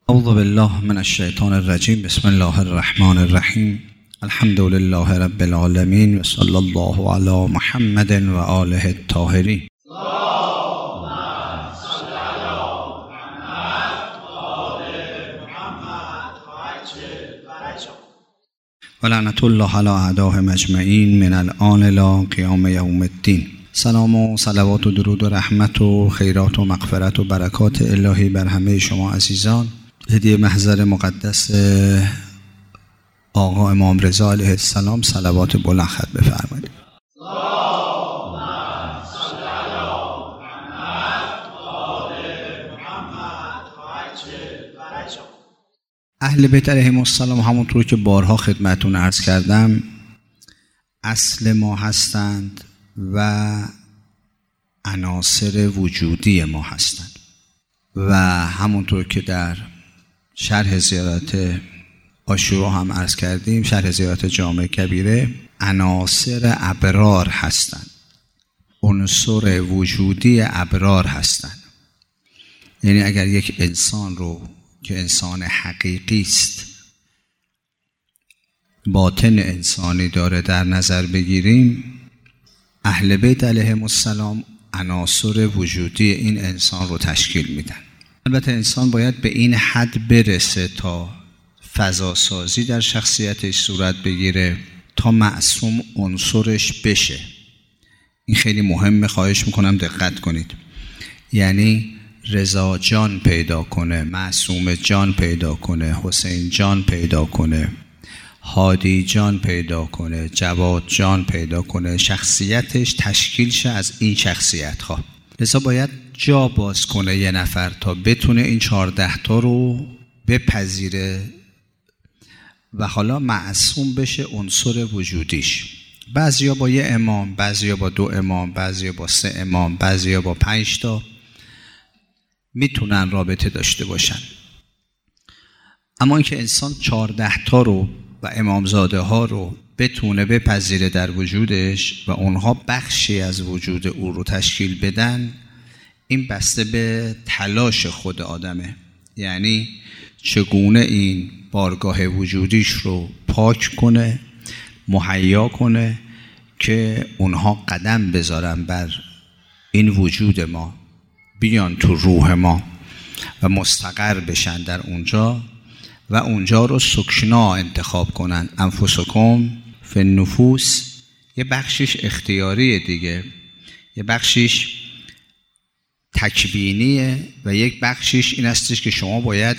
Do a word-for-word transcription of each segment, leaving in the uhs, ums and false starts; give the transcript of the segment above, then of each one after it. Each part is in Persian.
اعوذ بالله من الشیطان الرجیم. بسم الله الرحمن الرحیم. الحمد لله رب العالمین و صلی الله علی محمد و آله الطاهرین. و لعنت الله علی اعدائهم اجمعین من الآن الی قیام یوم الدین. سلام و صلوات و درود و رحمت و خیرات و مغفرت و برکات الهی بر همه شما عزیزان. هدیه محضر مقدس آقا امام رضا علیه السلام صلوات بلند خط بفرمایید. اهل بیت علیهم السلام همونطور که بارها خدمتون عرض کردم اصل ما هستند و عناصر وجودی ما هستند و همونطور که در شرح زیارت عاشورا هم عرض کردیم، شرح زیارت جامع کبیره، عناصر ابرار هستند، عنصر وجودی ابرار هستند. یعنی اگر یک انسان رو که انسان حقیقی است، باطن انسانی داره در نظر بگیریم، اهل بیت علیهم السلام عناصر وجودی این انسان رو تشکیل میدن. البته انسان باید به این حد برسه تا فضا سازی در شخصیتش صورت بگیره تا معصوم عنصرش بشه. این خیلی مهمه، خواهش میکنم دقت کنید. یعنی رضا جان پیدا کنه، معصوم جان پیدا کنه، حسین جان پیدا کنه، هادی جان پیدا کنه، جواد جان پیدا کنه، شخصیتش تشکیل شه از این شخصیت ها. لذا باید جا باز کنه یه نفر تا بتونه این چهارده تا رو بپذیره و حالا معصوم بشه عنصر وجودیش. بعضیا با یه امام، بعضیا با دو امام، بعضیا با سه امام، بعضیا با پنج تا میتونن رابطه داشته باشن. اما اینکه انسان چهارده تا رو و امامزاده ها رو بتونه بپذیره در وجودش و اونها بخشی از وجود او رو تشکیل بدن، این بسته به تلاش خود آدمه. یعنی چگونه این بارگاه وجودیش رو پاک کنه، مهیا کنه که اونها قدم بذارن بر این وجود ما، بیان تو روح ما و مستقر بشن در اونجا و اونجا رو سکنا انتخاب کنن. انفسکم فی النفوس، یه بخشش اختیاریه دیگه، یه بخشش تکوینیه و یک بخشش این استش که شما باید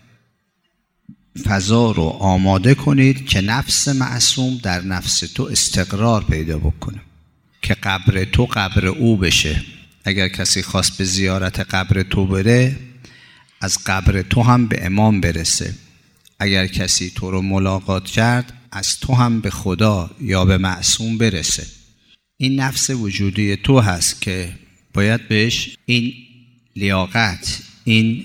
فضا رو آماده کنید که نفس معصوم در نفس تو استقرار پیدا بکنه، که قبر تو قبر او بشه. اگر کسی خواست به زیارت قبر تو بره، از قبر تو هم به امام برسه. اگر کسی تو رو ملاقات کرد، از تو هم به خدا یا به معصوم برسه. این نفس وجودی تو هست که باید بهش این لیاقت، این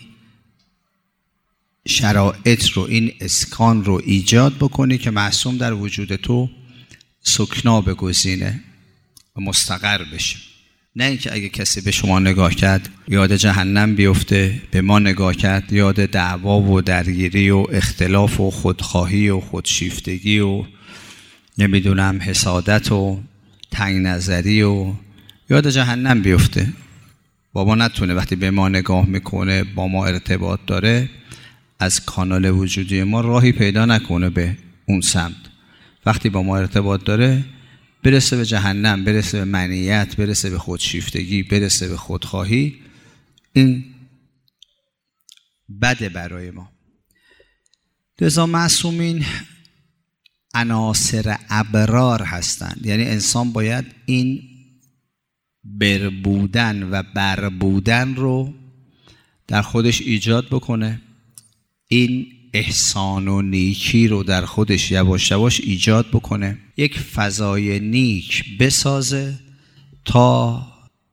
شرایط رو، این اسکان رو ایجاد بکنی که معصوم در وجود تو سکنا بگزینه و مستقر بشه. نه اینکه اگه کسی به شما نگاه کرد یاد جهنم بیفته، به ما نگاه کرد یاد دعوا و درگیری و اختلاف و خودخواهی و خودشیفتگی و نمیدونم حسادت و تنگ نظری و یاد جهنم بیفته. بابا نتونه وقتی به ما نگاه میکنه، با ما ارتباط داره، از کانال وجودی ما راهی پیدا نکنه به اون سمت. وقتی با ما ارتباط داره برسه به جهنم، برسه به منیت، برسه به خودشیفتگی، برسه به خودخواهی. این بده برای ما. لذا معصومین عناصر ابرار هستند. یعنی انسان باید این بر بودن و بر بودن رو در خودش ایجاد بکنه، این احسان و نیکی رو در خودش یواش یواش ایجاد بکنه، یک فضای نیک بسازه تا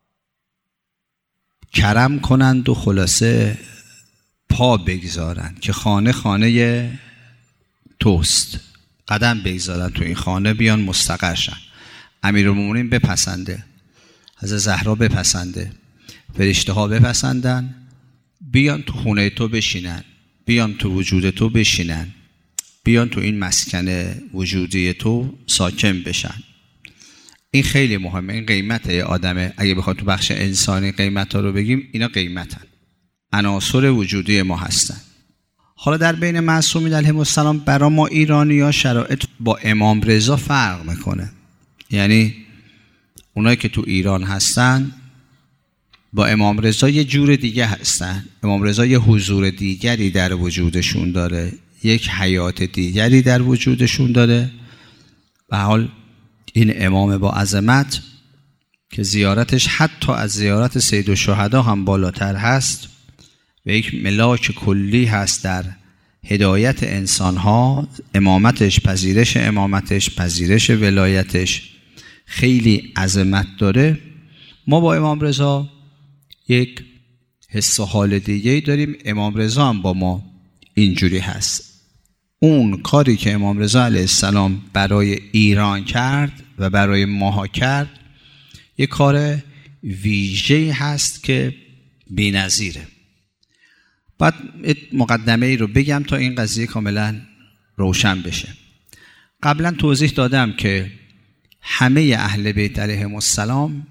کرم کنند و خلاصه پا بگذارن که خانه خانه توست، قدم بگذارن تو این خانه، بیان مستقر شن. امیرالمومنین بپسنده، حضرت زهرا بپسنده، فرشته ها بپسندن، بیان تو خونه تو بشینن، بیان تو وجود تو بشینن، بیان تو این مسکن وجودی تو ساکن بشن. این خیلی مهمه. این قیمت آدمه. اگه بخواد تو بخش انسانی قیمت ها رو بگیم، اینا قیمتن، عناصر وجودی ما هستن. حالا در بین معصومین علیهم السلام برای ما ایرانی ها شرایط با امام رضا فرق میکنه. یعنی اونایی که تو ایران هستن با امام رضا یه جور دیگه هستن. امام رضا یه حضور دیگری در وجودشون داره، یک حیات دیگری در وجودشون داره. به حال این امام با عظمت که زیارتش حتی از زیارت سید الشهدا هم بالاتر هست و یک ملاک کلی هست در هدایت انسانها، امامتش، پذیرش امامتش، پذیرش ولایتش خیلی عظمت داره. ما با امام رضا یک حس و حال دیگه داریم. امام رضا هم با ما اینجوری هست. اون کاری که امام رضا علیه السلام برای ایران کرد و برای ماها کرد یک کار ویژه‌ای هست که بی‌نظیره. بعد مقدمه ای رو بگم تا این قضیه کاملا روشن بشه. قبلا توضیح دادم که همه اهل بیت علیهم السلام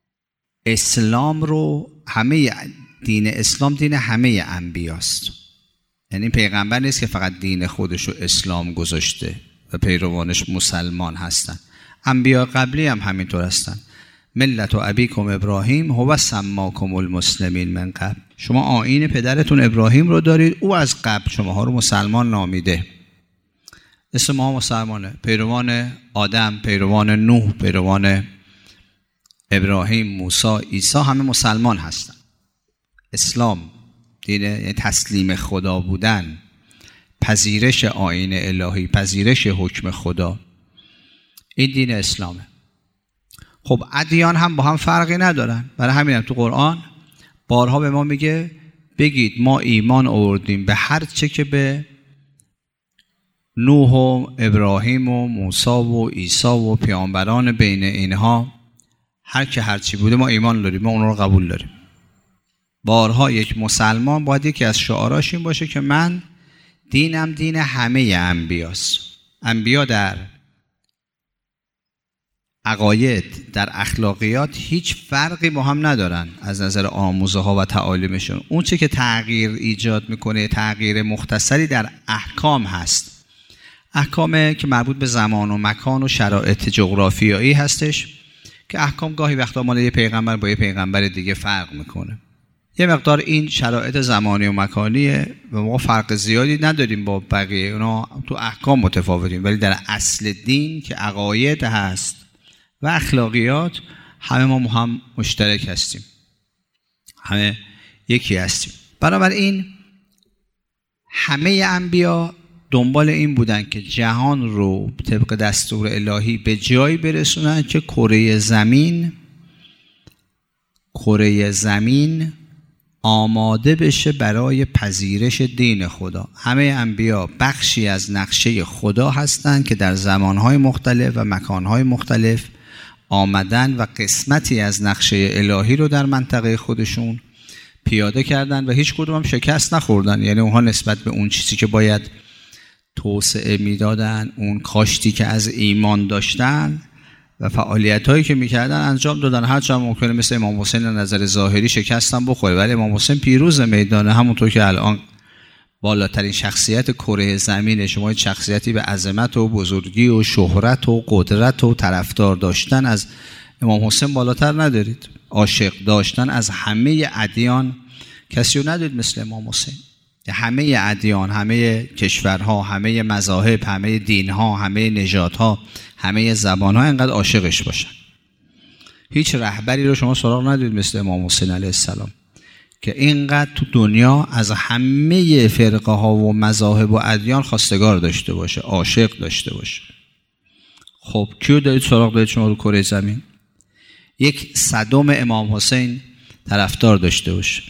اسلام رو، همه دین اسلام دین همه انبیاست. یعنی پیغمبر نیست که فقط دین خودش رو اسلام گذاشته و پیروانش مسلمان هستن. انبیا قبلی هم همینطور هستن. ملت و ابیکم ابراهیم هو سماکم المسلمین من قبل. شما آیین پدرتون ابراهیم رو دارید، او از قبل شماها رو مسلمان نامیده. اسم ما مسلمانه. پیروان آدم، پیروان نوح، پیروان ابراهیم، موسی، عیسی همه مسلمان هستن. اسلام دین یعنی تسلیم خدا بودن، پذیرش آیین الهی، پذیرش حکم خدا. این دین اسلامه. خب ادیان هم با هم فرقی ندارن. برای همین هم تو قرآن بارها به ما میگه بگید ما ایمان آوردیم به هر چه که به نوح و ابراهیم و موسی و عیسی و پیامبران بین اینها، هر که هر چی بوده ما ایمان داریم، ما اون رو قبول داریم. بارها یک مسلمان باید یکی از شعاراش این باشه که من دینم دین همه انبیاست. انبیا در عقاید، در اخلاقیات هیچ فرقی با هم ندارن از نظر آموزه ها و تعالیمشون. اون چه که تغییر ایجاد میکنه، تغییر مختصری در احکام هست. احکام که مربوط به زمان و مکان و شرایط جغرافیایی هستش که احکام گاهی وقتا مال یه پیغمبر با یه پیغمبر دیگه فرق میکنه. یه مقدار این شرایط زمانی و مکانیه و ما فرق زیادی نداریم با بقیه، اونا تو احکام متفاوتیم، ولی در اصل دین که عقاید هست و اخلاقیات همه ما هم مشترک هستیم، همه یکی هستیم. بنابراین همه انبیا دنبال این بودن که جهان رو طبق دستور الهی به جایی برسونن که کره زمین کره زمین آماده بشه برای پذیرش دین خدا. همه انبیا بخشی از نقشه خدا هستند که در زمانهای مختلف و مکانهای مختلف آمدن و قسمتی از نقشه الهی رو در منطقه خودشون پیاده کردن و هیچ کدوم هم شکست نخوردن. یعنی اونها نسبت به اون چیزی که باید توسعه میدادن، اون کاشتی که از ایمان داشتن و فعالیتایی که میکردن انجام دادن. هرچند ممکنه مثل امام حسین نظر ظاهری شکستن بخوره، ولی امام حسین پیروز میدانه. همونطور که الان بالاترین شخصیت کره زمین، شما شخصیتی به عظمت و بزرگی و شهرت و قدرت و طرفدار داشتن از امام حسین بالاتر ندارید. عاشق داشتن از همه ادیان کسی رو ندارید مثل امام حسین. همه ادیان، همه کشورها، همه مذاهب، همه دینها، همه نژادها، همه زبانها اینقدر عاشقش باشن. هیچ رهبری رو شما سراغ ندارید مثل امام حسین علیه السلام که اینقدر تو دنیا از همه فرقه ها و مذاهب و ادیان خواستگار داشته باشه، عاشق داشته باشه. خب کیو دارید سراغ دارید شما رو کره زمین؟ یک صدم امام حسین طرفدار داشته باشه،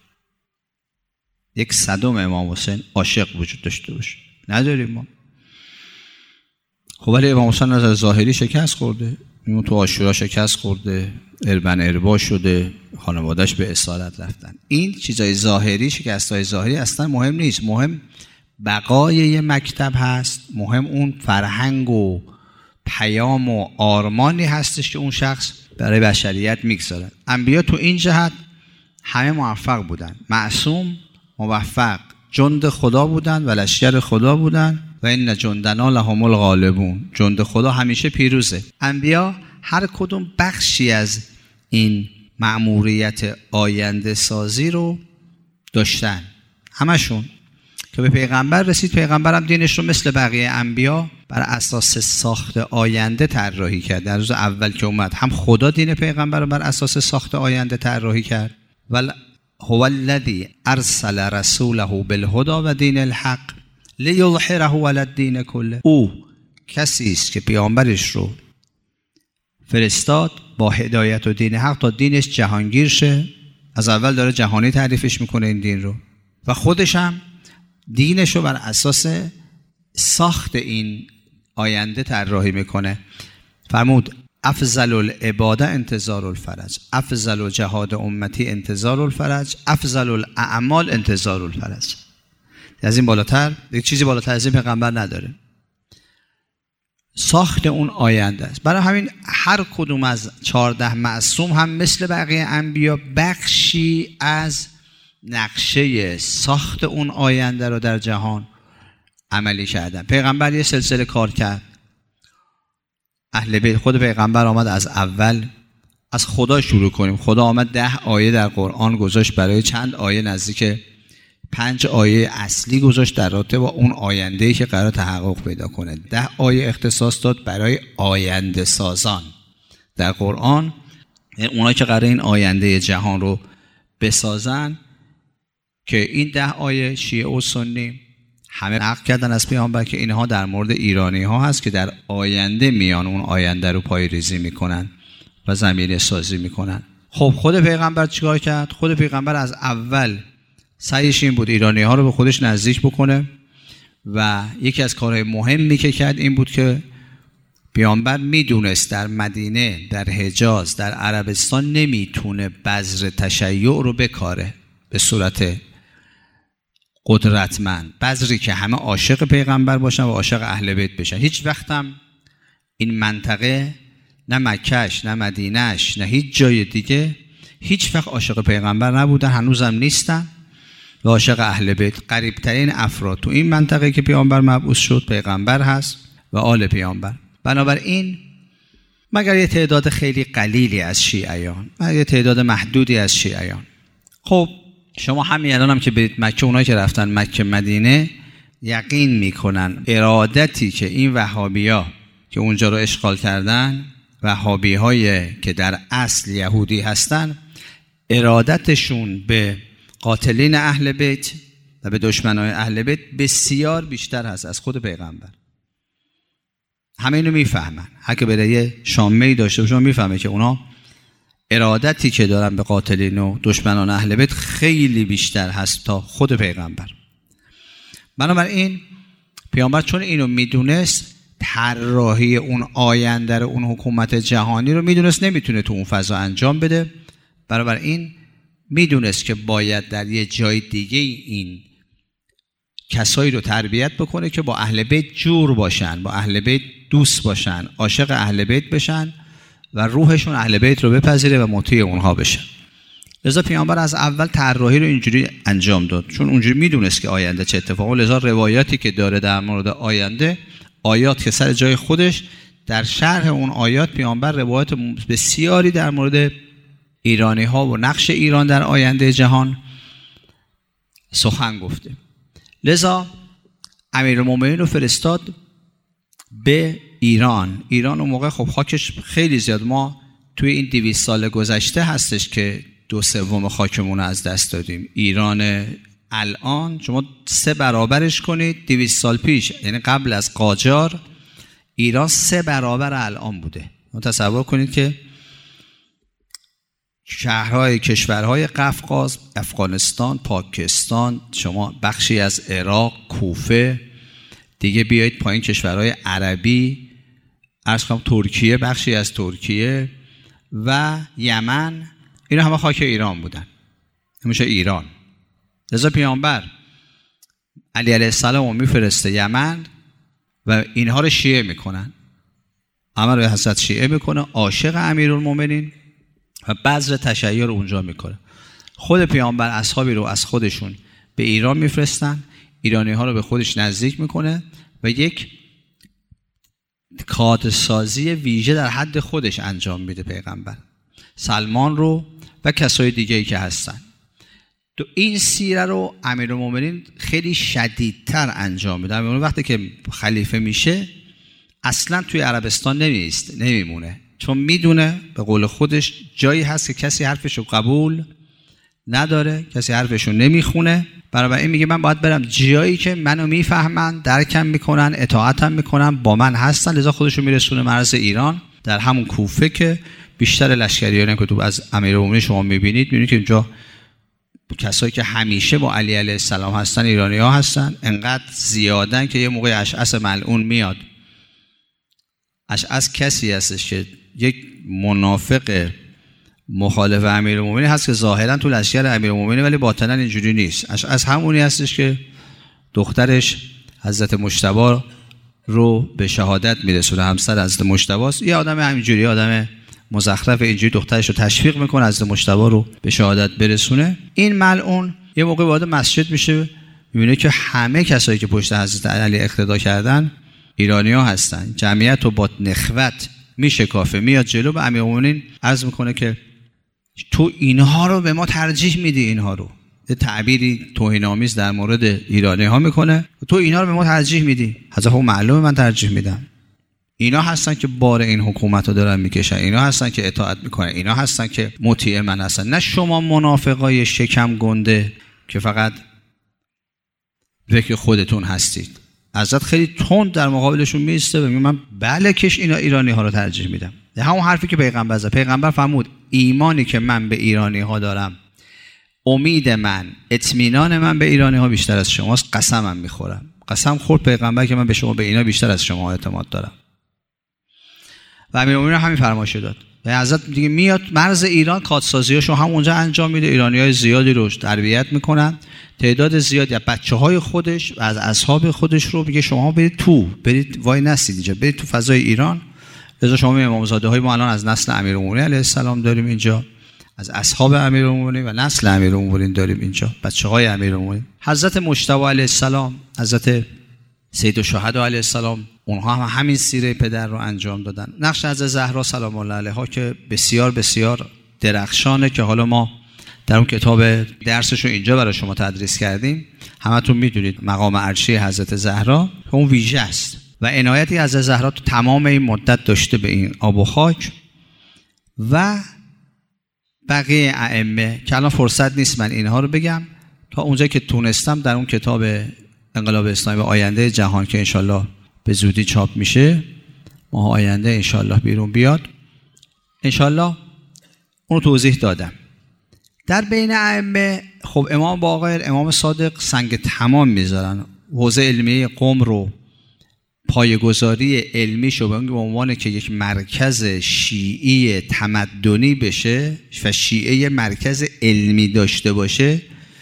یک صدم امام حسین عاشق وجود داشته باشه، نداریم ما. خب ولی امام حسین از ظاهری شکست خورده، اون تو عاشورا شکست خورده، اربن اربا شده، خانواده‌اش به اسارت رفتن. این چیزای ظاهری، شکست‌های ظاهری اصلا مهم نیست. مهم بقای یه مکتب هست، مهم اون فرهنگ و پیام و آرمانی هستش که اون شخص برای بشریت میگذاره. انبیا تو این جهت همه موفق بودن، معصوم، موفق، جند خدا بودن و لشکر خدا بودن و این جندنا لهم الغالبون، جند خدا همیشه پیروزه. انبیا هر کدوم بخشی از این مأموریت آینده سازی رو داشتن، همشون. که به پیغمبر رسید، پیغمبرم دینش رو مثل بقیه انبیا بر اساس ساخت آینده طراحی کرد. در روز اول که اومد هم خدا دین پیغمبر رو بر اساس ساخت آینده طراحی کرد. ول هو الذی ارسل رسوله بالهدى و دین الحق لیظهره علی الدین کله. او کسی است که پیامبرش رو فرستاد با هدایت و دین حق تا دینش جهانگیر شه. از اول داره جهانی تعریفش میکنه این دین رو، و خودش هم دینش رو بر اساس ساخت این آینده طراحی میکنه. فرمود افضل العباده انتظار الفرج، افضل جهاد امتی انتظار الفرج، افضل الاعمال انتظار الفرج. از این بالاتر یک چیزی بالاتر از این پیغمبر نداره. ساخت اون آینده است. برای همین هر کدوم از چهارده معصوم هم مثل بقیه انبیا بخشی از نقشه ساخت اون آینده رو در جهان عملی کردن. پیغمبر یه سلسله کار کرد. اهل بیت، خود پیغمبر آمد از اول از خدا شروع کنیم. خدا آمد ده آیه در قرآن گذاشت، برای چند آیه نزدیک پنج آیه اصلی گذاشت در رابطه با اون آینده‌ای که قرار تحقق پیدا کنه. ده آیه اختصاص داد برای آینده سازان در قرآن، اونایی که قرار این آینده جهان رو بسازن. که این ده آیه شیعه و سنی همه نقل کردن از پیامبر که اینها در مورد ایرانی ها هست که در آینده میان اون آینده رو پای ریزی میکنن و زمینه سازی میکنن. خب خود پیغمبر چیکار کرد؟ خود پیغمبر از اول سعیش این بود ایرانی ها رو به خودش نزدیک بکنه و یکی از کارهای مهمی که کرد این بود که پیامبر میدونست در مدینه، در حجاز، در عربستان نمیتونه بذر تشیع رو بکاره به صورت قدرتمند، بذری که همه عاشق پیغمبر باشن و عاشق اهل بیت بشن. هیچ وقتم این منطقه، نه مکهش، نه مدینهش، نه هیچ جای دیگه، هیچ وقت عاشق پیغمبر نبودن، هنوزم نیستن و عاشق اهل بیت. قریبترین افراد تو این منطقه که پیامبر مبعوث شد پیغمبر هست و آل پیامبر. بنابراین مگر یه تعداد خیلی قلیلی از شیعیان، مگر یه تعداد محدودی از شیعیان. خب شما همین الان هم که برید مکه، اونایی که رفتن مکه مدینه یقین میکنن ارادتی که این وهابیا که اونجا رو اشغال کردن، وهابی های که در اصل یهودی هستن، ارادتشون به قاتلین اهل بیت و به دشمنان اهل بیت بسیار بیشتر هست از خود پیغمبر. همه اینو میفهمن. هر که بره یه شامه‌ای داشته باشه میفهمه که اونا ارادتی که دارن به قاتلین و دشمنان اهل بیت خیلی بیشتر هست تا خود پیغمبر. بنابراین پیامبر چون اینو میدونست، طراحی اون آینده رو، اون حکومت جهانی رو میدونست نمیتونه تو اون فضا انجام بده. بنابراین میدونست که باید در یه جای دیگه این کسایی رو تربیت بکنه که با اهل بیت جور باشن، با اهل بیت دوست باشن، عاشق اهل بیت بشن و روحشون اهل بیت رو بپذیره و مطیع اونها بشه. لذا پیامبر از اول طراحی رو اینجوری انجام داد، چون اونجوری میدونست که آینده چه اتفاقی. لذا روایاتی که داره در مورد آینده، آیات که سر جای خودش، در شرح اون آیات پیامبر روایات بسیاری در مورد ایرانی ها و نقش ایران در آینده جهان سخن گفته. لذا امیرالمومنین رو فرستاد به ایران. ایران اون موقع خب خاکش خیلی زیاد، ما توی این دویست سال گذشته هستش که دو سوم خاکمون رو از دست دادیم. ایران الان شما سه برابرش کنید دویست سال پیش، یعنی قبل از قاجار ایران سه برابر الان بوده. تصور کنید که شهرهای کشورهای قفقاز، افغانستان، پاکستان، شما بخشی از عراق، کوفه، دیگه بیایید پایین کشورهای عربی، عرض کنم ترکیه، بخشی از ترکیه و یمن، اینا همه خاک ایران بودن، میشه ایران. لذا پیامبر علی علیه السلام رو میفرسته یمن و اینها رو شیعه میکنن، عمل به حضرت شیعه میکنه، عاشق امیرالمومنین و بذر تشیع رو اونجا میکنه. خود پیامبر اصحابی رو از خودشون به ایران میفرستن، ایرانی ها رو به خودش نزدیک میکنه و یک کادرسازی ویژه در حد خودش انجام میده پیغمبر، سلمان رو و کسای دیگه‌ای که هستن. تو این سیره رو امیرالمومنین خیلی شدیدتر انجام میده. امیرالمومنین وقتی که خلیفه میشه اصلا توی عربستان نمیست نمیمونه، چون میدونه به قول خودش جایی هست که کسی حرفشو قبول نداره، کسی حرفشو نمیخونه. برای این میگه من باید برم جایی که منو میفهمن، درکم میکنن، اطاعتم میکنن، با من هستن. لذا خودشو میرسونه مرز ایران، در همون کوفه که بیشتر لشکریانی که تو از امیرالمومنین شما میبینید، میبینید که اینجا کسایی که همیشه با علی علیه السلام هستن ایرانی ها هستن، انقدر زیادن که یه موقع اشعث ملعون میاد. اشعث کسی هستش که یک منافق مخالف امیرالمومنین هست که ظاهرا تو لشکر امیرالمومنین ولی باطنا اینجوری نیست. اشعث همونی هستش که دخترش حضرت مجتبی رو به شهادت میرسونه، همسر حضرت مجتبی است. یه آدم همینجوری، آدم مزخرف، اینجوری دخترش رو تشویق میکنه حضرت مجتبی رو به شهادت برسونه. این ملعون یه موقع وارد مسجد میشه، میبینه که همه کسایی که پشت حضرت علی اقتدا کردن ایرانی ها هستن. جمعیت رو با نخوت میشه کافه، میاد جلو، به امیرالمومنین عرض میکنه که تو اینها رو به ما ترجیح میدی، اینها رو، یه تعبیری توهین‌آمیز در مورد ایرانی ها میکنه، تو اینا رو به ما ترجیح میدی. حضرت خب معلومه من ترجیح میدم، اینا هستن که بار این حکومت رو دارن میکشن، اینا هستن که اطاعت میکنن، اینا هستن که مطیع من هستن، نه شما منافقای شکم گنده که فقط فکر خودتون هستید. حضرت خیلی تند در مقابلشون میسته و میگه من بله کش اینا ایرانی ها رو ترجیح میدم. همون حرفی که پیغمبر زد. پیغمبر فرمود ایمانی که من به ایرانی ها دارم، امید من، اطمینان من به ایرانی ها بیشتر از شماست. قسمم میخورم، قسم خورد پیغمبر که من به شما به اینا بیشتر از شما اعتماد دارم. و امیرالمومنین همین فرمایش داد. و حضرت دیگه میاد مرز ایران، کادسازیاشو هم اونجا انجام میده، ایرانیای زیادی رو تربیت میکنن، تعداد زیادی از بچه‌های خودش و از اصحاب خودش رو میگه شما برید تو، برید وای نستید اینجا، برید تو فضای ایران. لذا شما امامزاده های ما الان از نسل امیرالمومنین علیه السلام داریم اینجا، از اصحاب امیرالمومنین و نسل امیرالمومنین داریم اینجا، بچه‌های امیرالمومنین. حضرت مجتبی علیه السلام، حضرت سید الشهدا علیه السلام، اونها هم همین سیره پدر رو انجام دادن. نقش حضرت زهرا سلام الله علیها که بسیار بسیار درخشانه که حالا ما در اون کتاب درسش رو اینجا برای شما تدریس کردیم. همتون میدونید مقام عرشی حضرت زهرا اون ویژه است و عنایتی حضرت زهرا تو تمام این مدت داشته به این آب و خاک و بقیه ائمه که الان فرصت نیست من اینها رو بگم. تا اونجا که تونستم در اون کتاب انقلاب اسلامی و آینده جهان که انشالله به زودی چاپ میشه، ماه آینده انشالله بیرون بیاد، انشالله اون توضیح دادم. در بین ائمه خب امام باقر، امام صادق سنگ تمام میذارن. حوزه علمی قم رو، پایه‌گذاری علمی شو به عنوان که یک مرکز شیعی تمدنی بشه و شیعه مرکز علمی داشته باشه،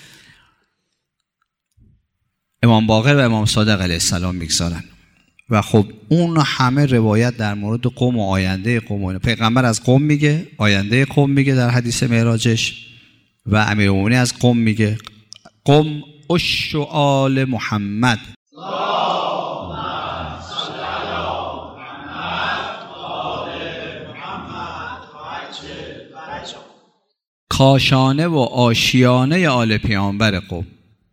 امام باقر و امام صادق علیه السلام میگذارن. و خب اون همه روایت در مورد قم و آینده قم و پیغمبر از قم میگه، آینده قم میگه در حدیث معراجش، و امیرالمومنین از قم میگه قم اش آل محمد. کاشانه و آشیانه آل پیامبر قم.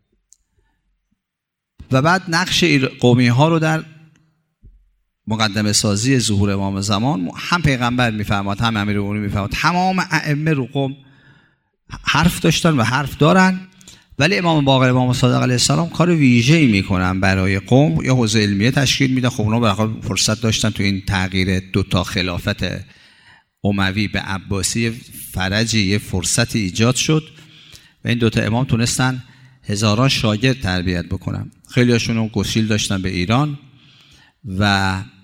و بعد نقش قومی ها رو در مقدمه سازی ظهور امام زمان هم پیغمبر میفرماد هم امیرالمومنین میفرماد. تمام ائمه رو قم حرف داشتن و حرف دارن، ولی امام باقر امام صادق علیه السلام کار ویژه‌ای میکنن برای قم، یا حوزه علمیه تشکیل میدن. خب اونا برای فرصت داشتن تو این تغییر دو تا خلافت اموی به عباسی فرجی یه فرصتی ایجاد شد و این دوتا امام تونستن هزاران شاگرد تربیت بکنن. خیلی هاشون گسیل داشتن به ایران و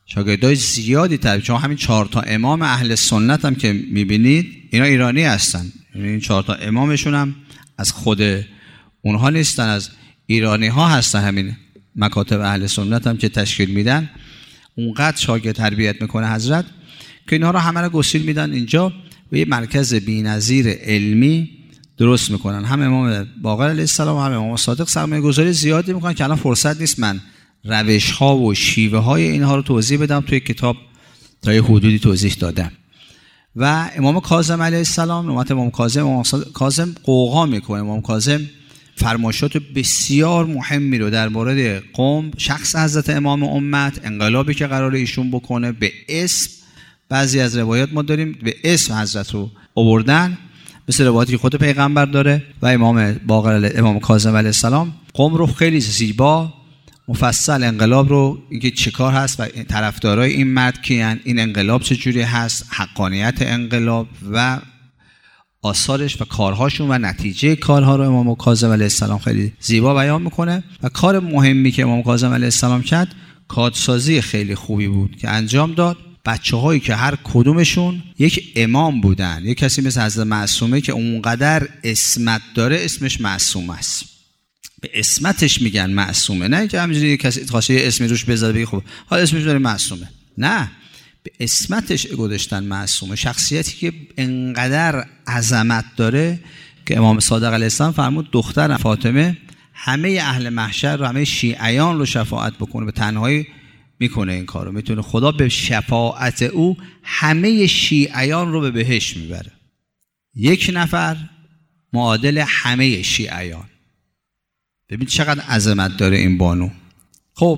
شاگردای زیادی تربیت. چون همین چهار تا امام اهل سنت هم که میبینید اینا ایرانی هستن، یعنی این چهار تا امامشون هم از خود اونها نیستن، از ایرانی ها هستن. همین مکاتب اهل سنت هم که تشکیل میدن اونقدر شاگرد تربیت میکنه حضرت که اینها رو همه رو گسیل میدن اینجا و یه مرکز بی‌نظیر علمی درست میکنن. هم امام باقر علیه السلام هم امام صادق سرمایه گذاری زیادی میکنن که الان فرصت نیست من روش ها و شیوه های اینها رو توضیح بدم، توی کتاب تا یه حدودی توضیح دادم. و امام کاظم علیه السلام، نوبت امام کاظم، امام کاظم قوقا میکنه. امام کاظم فرمایشات بسیار مهمی رو در مورد قوم، شخص حضرت امام امت، انقلابی که قراره ایشون بکنه، به اسم، بعضی از روایات ما داریم به اسم حضرت رو آوردن، مثل روایاتی که خود پیغمبر داره و امام باقر امام کاظم علیه السلام قوم رو خیلی زیبا مفصل انقلاب رو، اینکه چه کار هست و طرفدارای این مرد کیان، این انقلاب چجوری هست، حقانیت انقلاب و آثارش و کارهاشون و نتیجه کارها رو امام کاظم علیه السلام خیلی زیبا بیان میکنه. و کار مهمی که امام کاظم علیه السلام کرد کادسازی خیلی خوبی بود که انجام داد. بچه هایی که هر کدومشون یک امام بودن، یک کسی مثل حضرت معصومه که اونقدر اسمت داره اسمش معصوم است، به اسمتش میگن معصومه، نه که همینجوری کسی خواسته یه اسمی روش بذاره بگه خب حالا اسمش داره معصومه، نه، به اسمتش گذاشتن معصومه. شخصیتی که انقدر عظمت داره که امام صادق علیه السلام فرمود دختر فاطمه همه اهل محشر رو، همه شیعیان رو شفاعت بکنه، به تنهایی میکنه این کارو، میتونه خدا به شفاعت او همه شیعیان رو به بهشت میبره. یک نفر معادل همه شیعیان. ببین چقدر عظمت داره این بانو. خب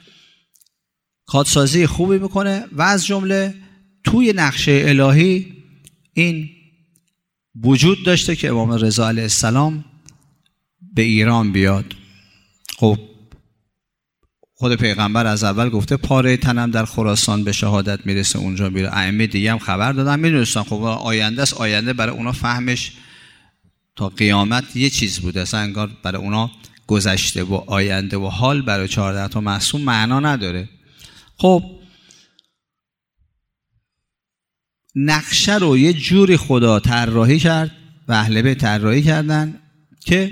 کادسازی خوبی میکنه و از جمله توی نقشه الهی این وجود داشته که امام رضا علیه السلام به ایران بیاد. خب خود پیغمبر از اول گفته پاره تنم در خراسان به شهادت میرسه، اونجا میره. ائمه دیگه هم خبر دادن، میدونستن خب آینده است، آینده برای اونا فهمش تا قیامت یه چیز بوده، اصلا انگار برای اونا گذشته و آینده و حال برای چهارده تا معصوم معنا نداره. خب نقشه رو یه جوری خدا طراحی کرد و اهل بیت طراحی کردن که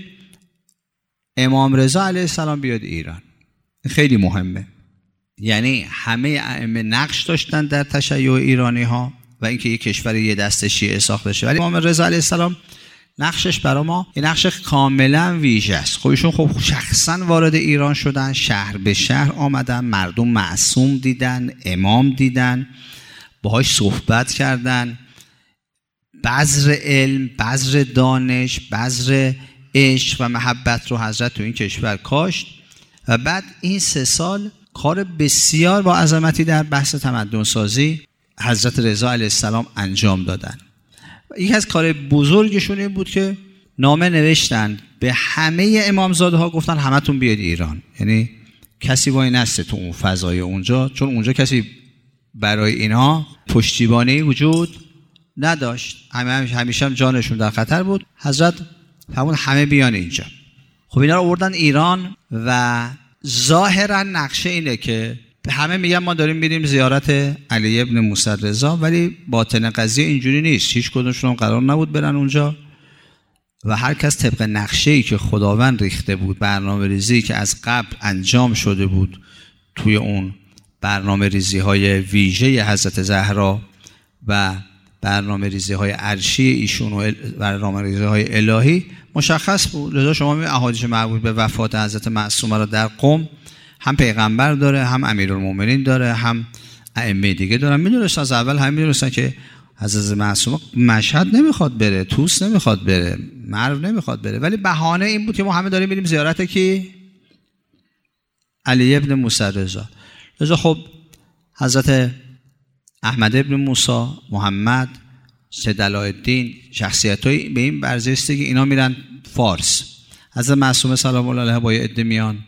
امام رضا علیه السلام بیاد ایران. خیلی مهمه، یعنی همه ائمه نقش داشتن در تشیع ایرانی ها و اینکه یک کشور یه دسته شیعه ساخته شه، ولی امام رضا علیه السلام نقشش برای ما این نقش کاملا ویژه است. خب ایشون خب شخصا وارد ایران شدن، شهر به شهر آمدن، مردم معصوم دیدن، امام دیدن، باهاش صحبت کردن، بذر علم، بذر دانش، بذر عشق و محبت رو حضرت تو این کشور کاشت. و بعد این سه سال کار بسیار با عظمتی در بحث تمدن سازی حضرت رضا علیه السلام انجام دادن. یکی از کار بزرگشون این بود که نامه نوشتن به همه امامزاده ها، گفتن همتون بیاید ایران، یعنی کسی وای نسته تو اون فضای اونجا، چون اونجا کسی برای اینها پشتیبانی وجود نداشت، همه همیشه هم جانشون در خطر بود. حضرت همون همه بیان اینجا. خب اینا رو آوردن ایران و ظاهرا نقشه اینه که همه میگن ما داریم میریم زیارت علی ابن موسی رضا، ولی باطن قضیه اینجوری نیست. هیچ کدومشون قرار نبود برن اونجا و هر کس طبق نقشه‌ای که خداوند ریخته بود، برنامه‌ریزی که از قبل انجام شده بود توی اون برنامه‌ریزی‌های ویژه حضرت زهرا و برنامه‌ریزی‌های عرشی ایشون و برنامه‌ریزی‌های الهی مشخص بود. لذا شما می احادیث مربوط به وفات حضرت معصومه را در قم هم پیغمبر داره، هم امیرالمومنین داره، هم ائمه دیگه دارن. میدونستن از اول هم میدونستن که حضرت معصومه مشهد نمیخواد بره، توس نمیخواد بره، مرو نمیخواد بره، ولی بهانه این بود که ما همه داریم میریم زیارت کی؟ علی ابن موسی رضا. لذا خب حضرت احمد ابن موسی، محمد، سید علاءالدین، شخصیت‌های به این برزسته که اینا میرن فارس. حضرت معصومه سلام الله علیها با یه عده میان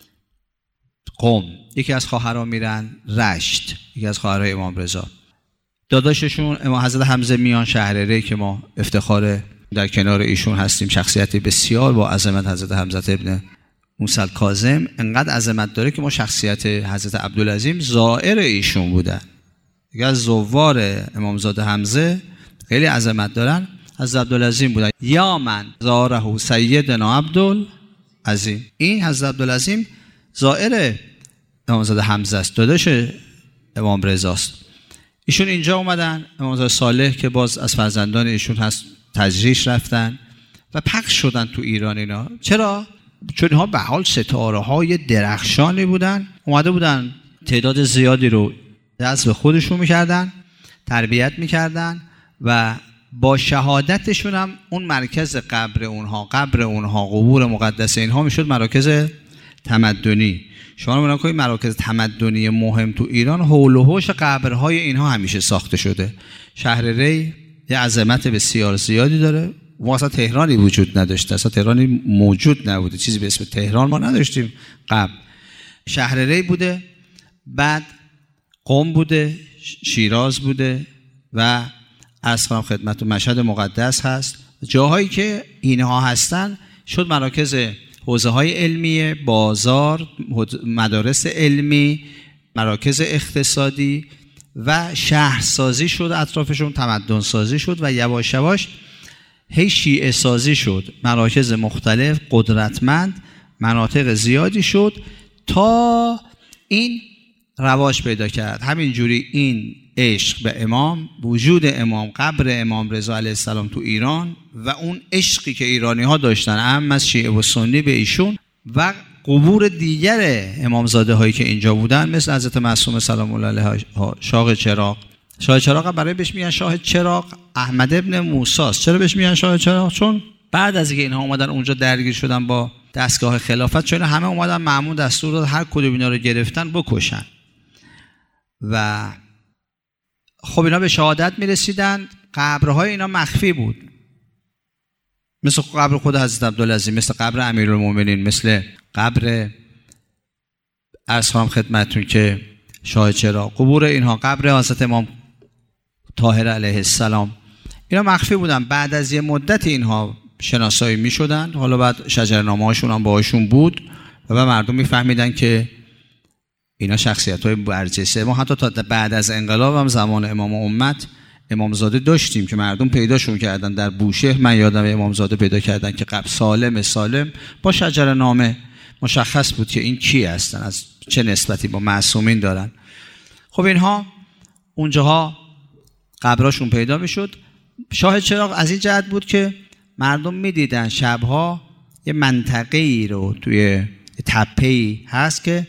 قم. یکی از خواهرها میرن رشت، یکی از خواهرای امام رضا. داداششون امام حضرت حمزه میان شهر ری که ما افتخار در کنار ایشون هستیم، شخصیت بسیار با عظمت حضرت حمزه ابن موسی الکاظم انقدر عظمت داره که ما شخصیت حضرت عبدالعظیم زائر ایشون بودن. دیگه از زوار امامزاده حمزه خیلی عظمت دارن، حضرت عبدالعظیم بودن. یا من زاره سیدنا عبدالعظیم، این حضرت عبدالعظیم زائر امامزاده حمزه است، داداش امام رضاست. ایشون اینجا اومدن، امامزاده صالح که باز از فرزندان ایشون هست تجریش رفتن و پخش شدن تو ایران. اینا چرا؟ چون اینها به حال ستاره های درخشانی بودن، اومده بودن تعداد زیادی رو جذب خودشون میکردن، تربیت میکردن و با شهادتشون هم اون مرکز قبر اونها، قبر اونها، قبور مقدس اینها میشد مراکز تمدنی. شما نگاه کنید مراکز تمدنی مهم تو ایران حول و حوش قبرهای اینها همیشه ساخته شده. شهر ری یه عظمت بسیار زیادی داره. ما اصلا تهرانی وجود نداشته، اصلا تهرانی موجود نبوده، چیزی به اسم تهران ما نداشتیم قبل. شهر ری بوده، بعد قم بوده، شیراز بوده و عرض کنم خدمت مشهد مقدس هست. جاهایی که اینها هستن شد مراکز حوزه های علمی، بازار، مدارس علمی، مراکز اقتصادی و شهرسازی شد، اطرافشون تمدن سازی شد و یواش یواش هی شیعه سازی شد، مراکز مختلف قدرتمند، مناطق زیادی شد تا این رواج پیدا کرد. همینجوری این عشق به امام، وجود امام، قبر امام رضا علیه السلام تو ایران و اون عشقی که ایرانی ها داشتن هم از شیعه و سنی به ایشون و قبور دیگر امامزاده هایی که اینجا بودن مثل حضرت معصوم سلام الله علیه، شاه چراغ. شاه چراغ برای بهش میگن شاه چراغ احمد ابن موسی است. چرا بهش میگن شاه چراغ؟ چون بعد از اینکه اینها اومدن اونجا درگیر شدن با دستگاه خلافت، چون همه اومدن مأمون دستور داد هر کدوم اینا رو گرفتن بکشن و خب اینا به شهادت میرسیدن. قبرهای اینا مخفی بود، مثل قبر خود حضرت عبدالعظیم، مثل قبر امیرالمومنین، مثل قبر عرض کنم خدمتتون که شاه چراغ، قبور اینها، قبر حضرت امام طاهر علیه السلام، اینا مخفی بودن. بعد از یه مدت اینها شناسایی میشدن، حالا بعد شجرنامه هاشون هم باهاشون بود و بعد مردم میفهمیدن که اینا شخصیت های برجسته. ما حتی تا بعد از انقلاب هم زمان امام امت امامزاده داشتیم که مردم پیداشون کردن در بوشهر. من یادم امامزاده پیدا کردن که قبل سالم سالم با شجرنامه مشخص بود که این کی هستن، از چه نسبتی با معصومین دارن. خب اینها اونجاها قبراشون پیدا میشد. شاه چراغ از این جهت بود که مردم میدیدن شبها یه منطقه‌ای رو توی تپه‌ای هست که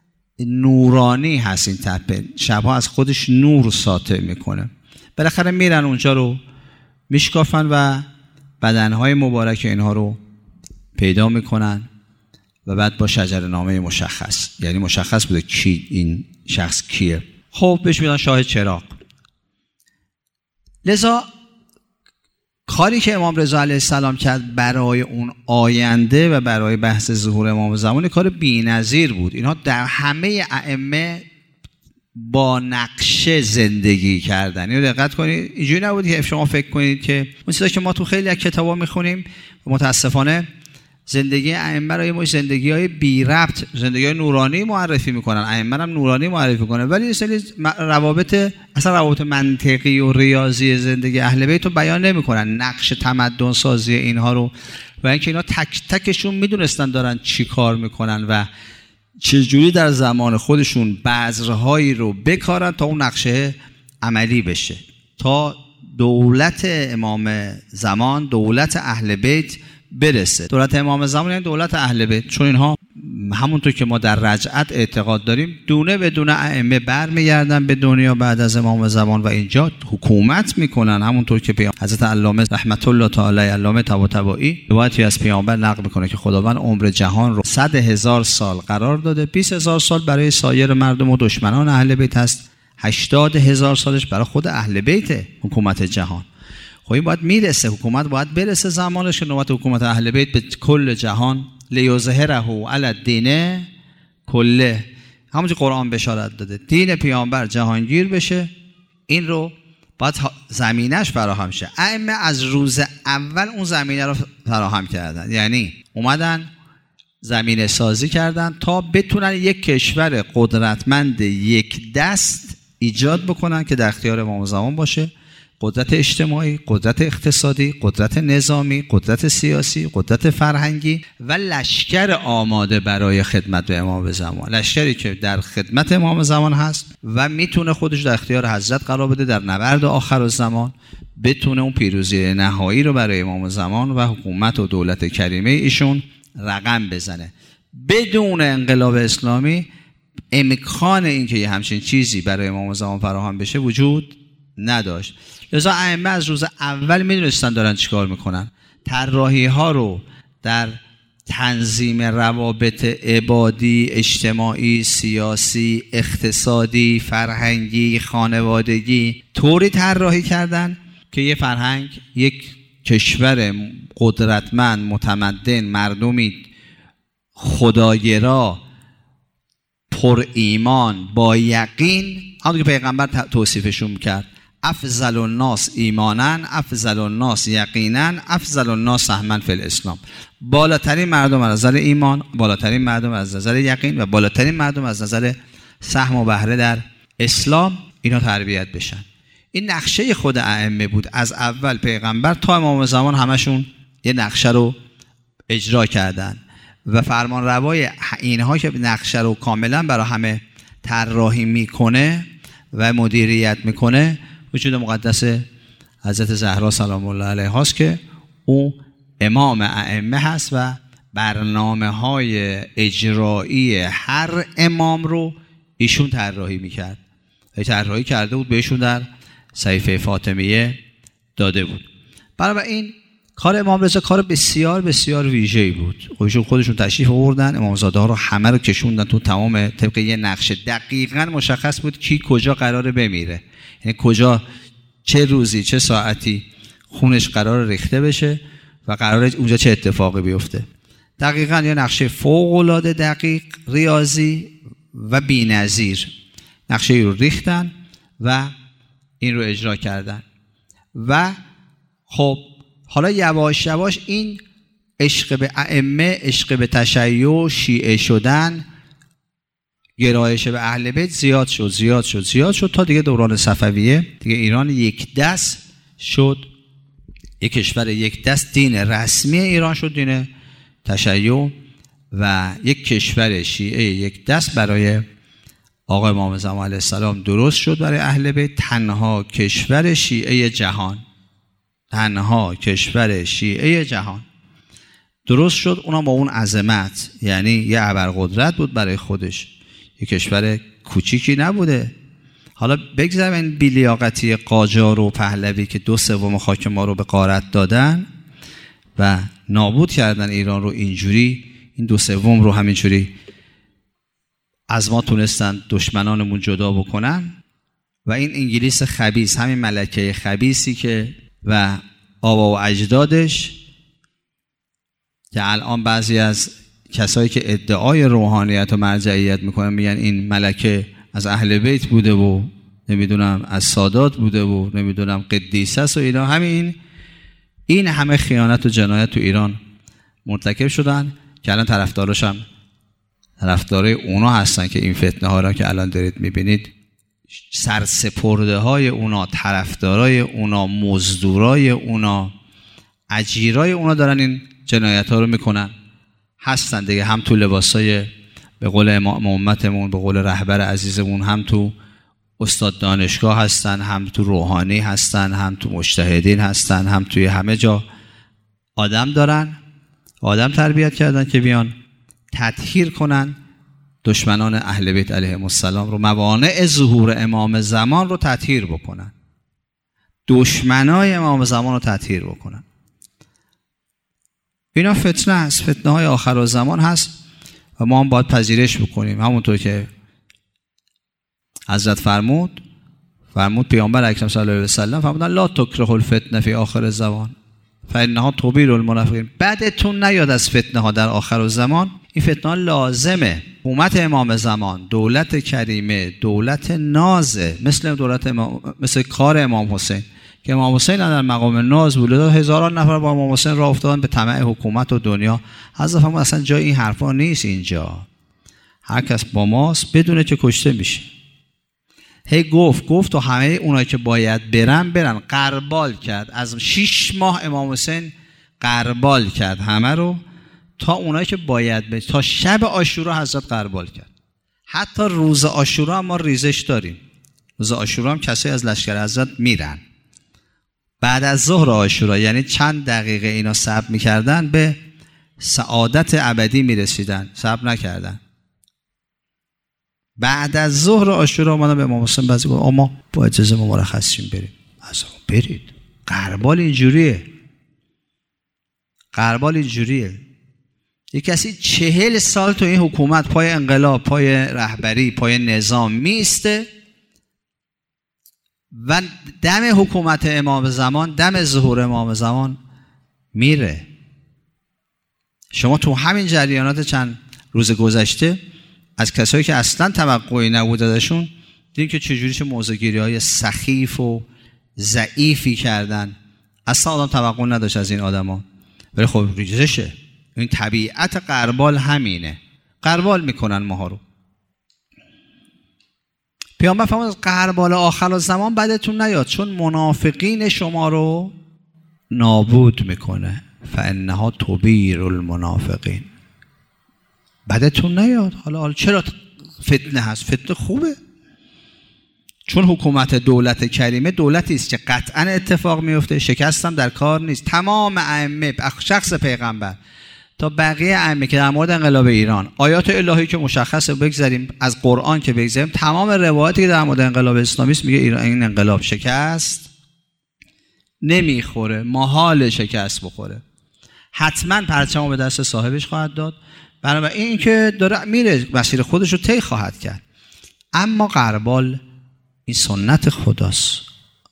نورانی هست، این تپه شبها از خودش نور ساطع میکنه. بالاخره میرن اونجا رو میشکافن و بدنهای مبارک اینها رو پیدا میکنن و بعد با شجرنامه مشخص، یعنی مشخص بوده کی این شخص کیه. خب بهش میگن شاه چراغ. لذا کاری که امام رضا علیه السلام کرد برای اون آینده و برای بحث ظهور امام زمان کار بی‌نظیر بود. اینها در همه ائمه با نقشه زندگی کردن. اینو دقت کنید، اینجوری نبود که شما فکر کنید که اون چیزا که ما تو خیلی از کتابا میخونیم متاسفانه زندگی ائمه رو یه مش زندگی‌های بی ربط، زندگی‌های نورانی معرفی میکنن، ائمه هم نورانی معرفی میکنن، ولی یه سری روابط اصلا روابط منطقی و ریاضی زندگی اهل بیت رو بیان نمیکنن، نقش تمدن سازی اینها رو، و اینکه اینا تک تکشون میدونستن دارن چی کار میکنن و چجوری در زمان خودشون بذرهایی رو بکارن تا اون نقشه عملی بشه، تا دولت امام زمان، دولت اهل بیت برسه. دولت امام زمان یعنی دولت اهل بیت، چون اینها همونطور که ما در رجعت اعتقاد داریم دونه به دونه ائمه برمیگردن به دنیا بعد از امام زمان و اینجا حکومت میکنن، همونطور که پیام حضرت علامه رحمت الله تعالی علامه طباطبایی روایتی از پیامبر نقل میکنه که خداوند عمر جهان رو صد هزار سال قرار داده، بیست هزار سال برای سایر مردم و دشمنان اهل بیت هست، هشتاد هزار سالش برای خود اهل بیت حکومت جهان. خب این باید میرسه، حکومت باید برسه زمانش که نوبت حکومت اهل بیت به کل جهان لیظهره علی الدین کله، همونجور قرآن بشارت داده دین پیامبر جهانگیر بشه. این رو باید زمینش فراهم شه. ائمه از روز اول اون زمینه رو فراهم کردن، یعنی اومدن زمینه سازی کردن تا بتونن یک کشور قدرتمند یک دست ایجاد بکنن که در اختیار امام زمان باشه. قدرت اجتماعی، قدرت اقتصادی، قدرت نظامی، قدرت سیاسی، قدرت فرهنگی و لشکر آماده برای خدمت به امام زمان. لشکری که در خدمت امام زمان هست و میتونه خودش در اختیار حضرت قرار بده در نبرد آخرالزمان، بتونه اون پیروزی نهایی رو برای امام زمان و حکومت و دولت کریمه ایشون رقم بزنه. بدون انقلاب اسلامی امکان این که یه همچین چیزی برای امام زمان فراهم بشه وجود نداشت. لذا ائمه از روز اول میدونستن دارن چیکار میکنن. طراحی ها رو در تنظیم روابط عبادی، اجتماعی، سیاسی، اقتصادی، فرهنگی، خانوادگی طوری طراحی کردن که یه فرهنگ، یک کشور قدرتمند، متمدن، مردمی خداگرا، پر ایمان، با یقین، همونطور که پیغمبر توصیفشون کرد، افضل الناس ایمانا، افضل الناس یقینا، افضل الناس سهما فی الاسلام. بالاترین مردم از نظر ایمان، بالاترین مردم از نظر یقین و بالاترین مردم از نظر سهم و بهره در اسلام اینا تربیت بشن. این نقشه خود ائمه بود. از اول پیغمبر تا امام زمان همشون یه نقشه رو اجرا کردن و فرمان روای اینها که نقشه رو کاملا برای همه طراحی میکنه و مدیریت میکنه وجود مقدس حضرت زهرا سلام الله علیها است که او امام ائمه هست و برنامه های اجرایی هر امام رو ایشون طراحی میکرد. طراحی کرده بود، بهشون در صحیفه فاطمیه داده بود. بنابراین کار امام رضا کار بسیار بسیار ویژه‌ای بود. خودشون خودشون تشریف آوردن، امامزاده ها رو همه رو کشوندن تو تمام طبق یه نقشه. دقیقاً مشخص بود کی کجا قراره بمیره، یعنی کجا چه روزی چه ساعتی خونش قرار ریخته بشه و قراره اونجا چه اتفاقی بیفته. دقیقاً یه نقشه فوق‌العاده دقیق، ریاضی و بی‌نظیر. نقشه رو ریختن و این رو اجرا کردن و خب حالا یواش یواش این عشق به ائمه، عشق به تشیع، شیعه شدن، گرایش به اهل بیت زیاد شد زیاد شد زیاد شد تا دیگه دوران صفویه دیگه ایران یک دست شد، یک کشور یک دست. دین رسمی ایران شد دین تشیع و یک کشور شیعه یک دست برای آقا امام زمان علیه السلام درست شد برای اهل بیت. تنها کشور شیعه جهان، تنها کشور شیعه جهان درست شد، اونا با اون عظمت، یعنی یه ابرقدرت بود برای خودش، یه کشور کوچیکی نبوده. حالا بگذارم این بی‌لیاقتی قاجار و پهلوی که دو سوم خاک ما رو به غارت دادن و نابود کردن ایران رو، اینجوری این دو سوم رو همینجوری از ما تونستن دشمنانمون جدا بکنن و این انگلیس خبیث، همین ملکه خبیثی که و آبا و اجدادش که الان بعضی از کسایی که ادعای روحانیت و مرجعیت میکنن میگن این ملکه از اهل بیت بوده و نمیدونم از سادات بوده و نمیدونم قدیسه است و اینا، همین این همه خیانت و جنایت تو ایران مرتکب شدن که الان طرفداراش هم طرفدارای اونا هستن که این فتنه ها را که الان دارید میبینید سرسپرده های اونا، طرفدارای اونا، مزدورای اونا، اجیرای اونا دارن این جنایت ها رو میکنن. هستن دیگه، هم تو لباسای به قول امام امتمون، به قول رهبر عزیزمون، هم تو استاد دانشگاه هستن، هم تو روحانی هستن، هم تو مجتهدین هستن، هم توی همه جا آدم دارن، آدم تربیت کردن که بیان تطهیر کنن دشمنان اهل بیت علیهم السلام رو، موانع ظهور امام زمان رو تطهیر بکنن، دشمنای امام زمان رو تطهیر بکنن. اینا فتنه هست، فتنه های آخر و زمان هست و ما هم باید پذیرش بکنیم. همونطور که حضرت فرمود فرمود پیامبر اکرم صلی الله علیه و سلم فرمودن لا تکره الفتنه فی آخر الزمان فانها تبیل المنافقین. بعدتون نیاد از فتنه ها در آخر الزمان. این فتنه ها لازمه. حکومت امام زمان، دولت کریمه، دولت نازه، مثل دولت امام، مثل کار امام حسین که امام حسین در مقام ناز بود، هزاران نفر با امام حسین راه افتادن به طمع حکومت و دنیا. حضرت فرمود اصلا جای این حرفا نیست اینجا، هر کس با ماست بدونه که کشته میشه. هی گفت گفت و همه اونایی که باید برن برن. قربال کرد، از شش ماه امام حسین قربال کرد همه رو، تا اونایی که باید برن، تا شب عاشورا حضرت قربال کرد. حتی روز عاشورا هم ما ریزش داریم. روز عاشورا هم کسی از لشکر حضرت میرن. بعد از ظهر عاشورا، یعنی چند دقیقه اینا صبر میکردن به سعادت ابدی میرسیدن، صبر نکردن. بعد از ظهر عاشورا اومدن به امام حسین بعضی گفت اما با اجازه ما مرخص شیم بریم. اصلا برید. قربال اینجوریه. قربال اینجوریه. یک کسی چهل سال تو این حکومت پای انقلاب، پای رهبری، پای نظام میسته و دم حکومت امام زمان، دم ظهور امام زمان میره. شما تو همین جریانات چند روز گذشته از کسایی که اصلا توقعی نبود ازشون دیدیم که چجوری چه موضع‌گیری های سخیف و ضعیفی کردن. اصلا آدم توقع نداشت از این آدما، ولی خب ریزشه. این طبیعت قربال همینه، قربال میکنن ماها رو. پیامبر فرمود قربال آخر الزمان بدتون نیاد، چون منافقین شما رو نابود میکنه. فانها تبیر المنافقین. بدتون نیاد. حالا حالا چرا فتنه هست؟ فتنه خوبه، چون حکومت دولت کریمه دولتی است که قطعا اتفاق میفته، شکست هم در کار نیست. تمام ائمه، شخص پیغمبر تا بقیه ائمه که در مورد انقلاب ایران، آیات الهی که مشخصه، بگذاریم از قرآن که بگذاریم، تمام روایاتی که در مورد انقلاب اسلامی است میگه ایران این انقلاب شکست نمیخوره، محال شکست بخوره، حتما پرچمو به دست صاحبش خواهد داد. بنابراین این که داره میره مسیر خودش رو طی خواهد کرد. اما قربال این سنت خداست،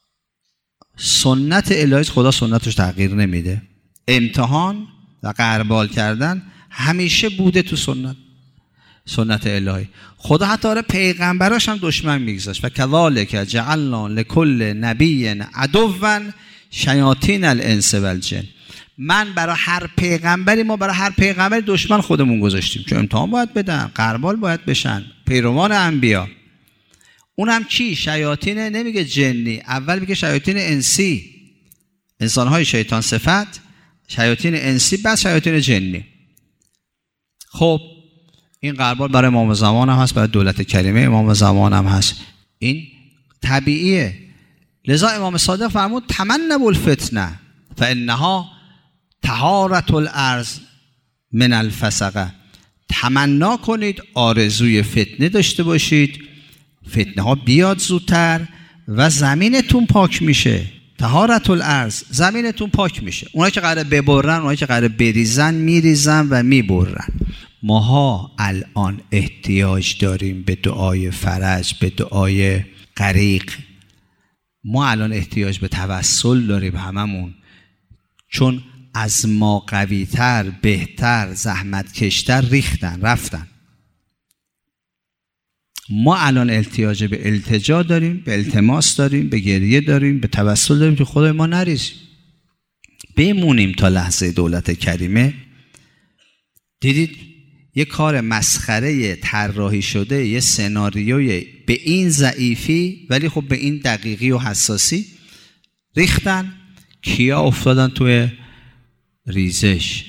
سنت الهی، خدا سنتش تغییر نمیده. امتحان و قربال کردن همیشه بوده تو سنت سنت الهی. خدا حتی آره پیغمبراش هم دشمن میگذاشت. و کذالک جعلنا لکل نبی عدوا شیاطین الانس والجن. من برای هر پیغمبری، ما برای هر پیغمبری دشمن خودمون گذاشتیم، چون امتحان باید بدن، قربال باید بشن پیروان انبیا. اونم کی؟ شیاطین، نمیگه جنی، اول میگه شیاطین انسی، انسانهای شیطان صفت، شیاطین انسی، بعد شیاطین جنی. خب این قربال برای امام زمان هم هست، برای دولت کریمه امام زمان هم هست. این طبیعیه. لذا امام صادق فرمود تمنوا الفتنه فانها طهارة الارض من الفسقه. تمنا کنید، آرزوی فتنه داشته باشید، فتنه ها بیاد زودتر و زمینتون پاک میشه. طهارة الارض، زمینتون پاک میشه. اونایی که قراره ببرن، اونایی که قراره بریزن میریزن و میبرن. ماها الان احتیاج داریم به دعای فرج، به دعای غریق. ما الان احتیاج به توسل داریم هممون، چون از ما قویتر، بهتر، زحمتکشتر ریختن رفتن. ما الان احتیاج به التجا داریم، به التماس داریم، به گریه داریم، به توسل داریم که خدای ما نریزیم، بمونیم تا لحظه دولت کریمه. دیدید یه کار مسخره طراحی شده، یه سناریوی به این ضعیفی ولی خب به این دقیقی و حساسی ریختن. کیا افتادن توی ریزش؟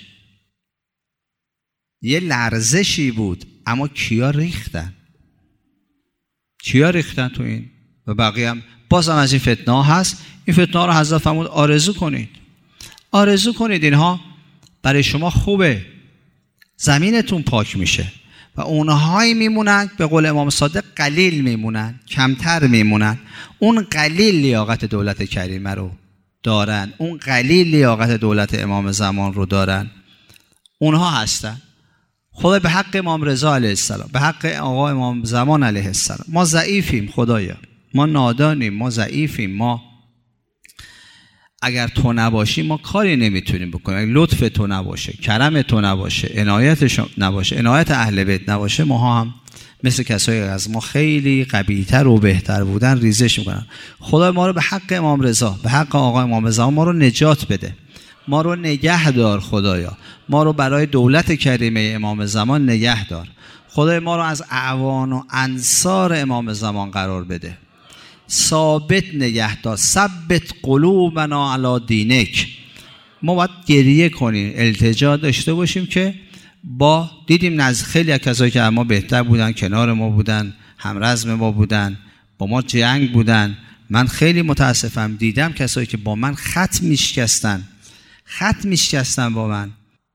یه لرزشی بود، اما کیا ریختن؟ کیا ریختن تو این؟ و بقیه هم باز هم از این فتنه ها هست. این فتنه ها رو حضرت فرمود آرزو کنید، آرزو کنید، اینها برای شما خوبه، زمینتون پاک میشه و اونهایی میمونن، به قول امام صادق قلیل میمونن، کمتر میمونن. اون قلیل لیاقت دولت کریمه رو دارن، اون قلیل لیاقت دولت امام زمان رو دارن، اونها هستن. خدا به حق امام رضا علیه السلام، به حق آقا امام زمان علیه السلام، ما ضعیفیم خدایا، ما نادانیم، ما ضعیفیم، ما اگر تو نباشی ما کاری نمیتونیم بکنیم. اگر لطف تو نباشه، کرم تو نباشه، عنایت نباشه، عنایت اهل بیت نباشه، ما هم مثل کسایی از ما خیلی قوی‌تر و بهتر بودن ریزش میکنن. خدا ما رو به حق امام رضا، به حق آقا امام زمان ما رو نجات بده، ما رو نگه دار خدایا، ما رو برای دولت کریمه امام زمان نگه دار خدای، ما رو از اعوان و انصار امام زمان قرار بده، ثابت نگه دار، ثبت قلوبنا علی دینک. ما باید گریه کنیم، التجا داشته باشیم که با دیدیم نزد خیلی از کسایی که ما بهتر بودن، کنار ما بودن، همرزم ما بودن، با ما جنگ بودن. من خیلی متاسفم دیدم کسایی که با من خط میشکستن خط میشکستن با من،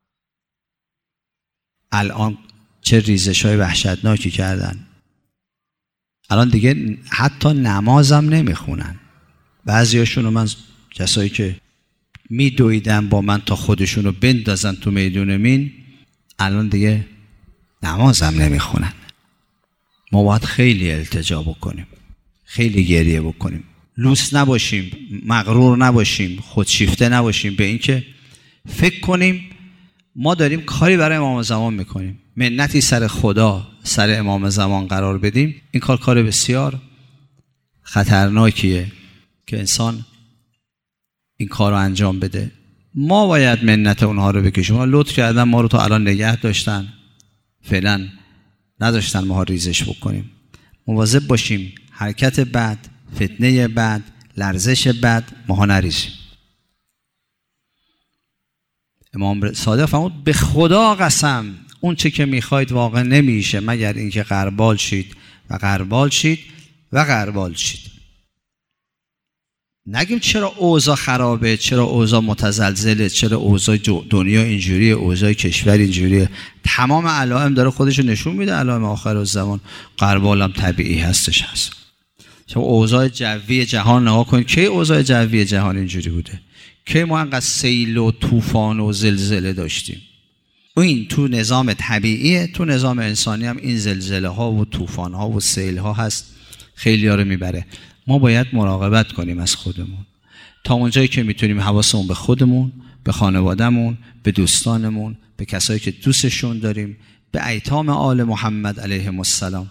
الان چه ریزش های وحشتناکی کردن. الان دیگه حتی نمازم نمیخونن. بعضیاشونو من کسایی که میدویدن با من تا خودشونو بندازن تو میدون مین، الان دیگه نمازم نمیخونن. ما باید خیلی التجا بکنیم، خیلی گریه بکنیم، لوس نباشیم، مغرور نباشیم، خودشیفته نباشیم به اینکه فکر کنیم ما داریم کاری برای امام زمان میکنیم، منتی سر خدا سر امام زمان قرار بدیم. این کار کار بسیار خطرناکیه که انسان این کار رو انجام بده. ما باید منت اونها رو بکشیم. ما لطف کردن ما رو تا الان نگه داشتن، فعلا نداشتن ما ریزش بکنیم. مواظب باشیم حرکت بد، فتنه بد، لرزش بد ما نریزیم. امام صادق فرمود به خدا قسم اون چه که میخواید واقع نمیشه مگر اینکه غربال شید و غربال شید و غربال شید. نگیم چرا اوضاع خرابه، چرا اوضاع متزلزله، چرا اوضاع دنیا اینجوریه، اوضاع کشور اینجوریه. تمام علائم داره خودشو نشون میده، علائم آخر الزمان. غربال هم طبیعی هستش هست. چون اوضاع جوی جهان نگاه کنید، کی اوضاع جوی جهان اینجوری بوده؟ کی ما انقدر سیل و طوفان و زلزله داشتیم؟ این تو نظام طبیعیه، تو نظام انسانی هم این زلزله ها و طوفان ها و سیل ها هست، خیلی ها رو میبره. ما باید مراقبت کنیم از خودمون تا اونجایی که میتونیم، حواسمون به خودمون، به خانوادهمون، به دوستانمون، به کسایی که دوستشون داریم، به ایتام آل محمد علیهم السلام.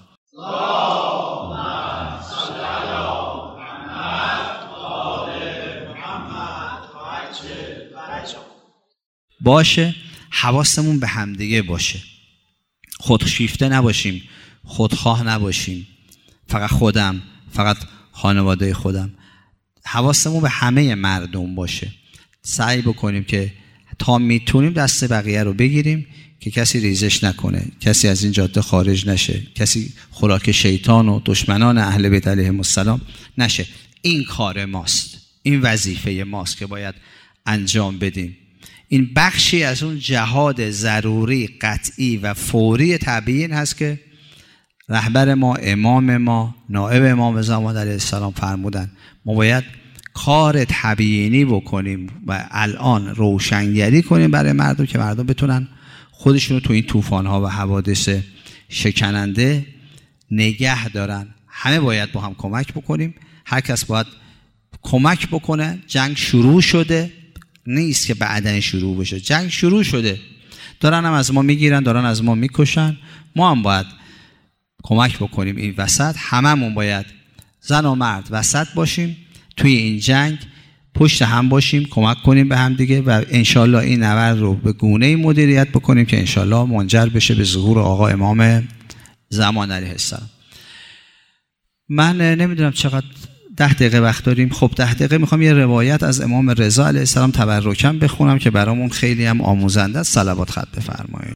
باشه حواسمون به همدیگه باشه، خودشیفته نباشیم، خودخواه نباشیم، فقط خودم، فقط خانواده خودم. حواسمون به همه مردم باشه. سعی بکنیم که تا میتونیم دست بقیه رو بگیریم که کسی ریزش نکنه، کسی از این جاده خارج نشه، کسی خوراک شیطان و دشمنان اهل بیت علیهم السلام نشه. این کار ماست، این وظیفه ماست که باید انجام بدیم. این بخشی از اون جهاد ضروری، قطعی و فوری تبیین هست که رهبر ما، امام ما، نائب امام زمان علیه السلام فرمودن. ما باید کار تبیینی بکنیم و الان روشنگری کنیم برای مردم که مردم بتونن خودشون رو تو این طوفان‌ها و حوادث شکننده نگه دارن. همه باید با هم کمک بکنیم، هر کس باید کمک بکنه. جنگ شروع شده، نیست که بعدن شروع بشه. جنگ شروع شده، دارن هم از ما میگیرن، دارن از ما میکشن. ما هم باید کمک بکنیم این وسط. هممون باید زن و مرد وسط باشیم توی این جنگ، پشت هم باشیم، کمک کنیم به هم دیگه و انشالله این نبرد رو به گونه‌ای مدیریت بکنیم که انشالله منجر بشه به ظهور آقا امام زمان علیه السلام. من نمیدونم چقدر، ده دقیقه وقت داریم. خب ده دقیقه میخوام یه روایت از امام رضا علیه السلام تبرکم بخونم که برامون خیلی هم آموزنده است. صلوات خط بفرمایید.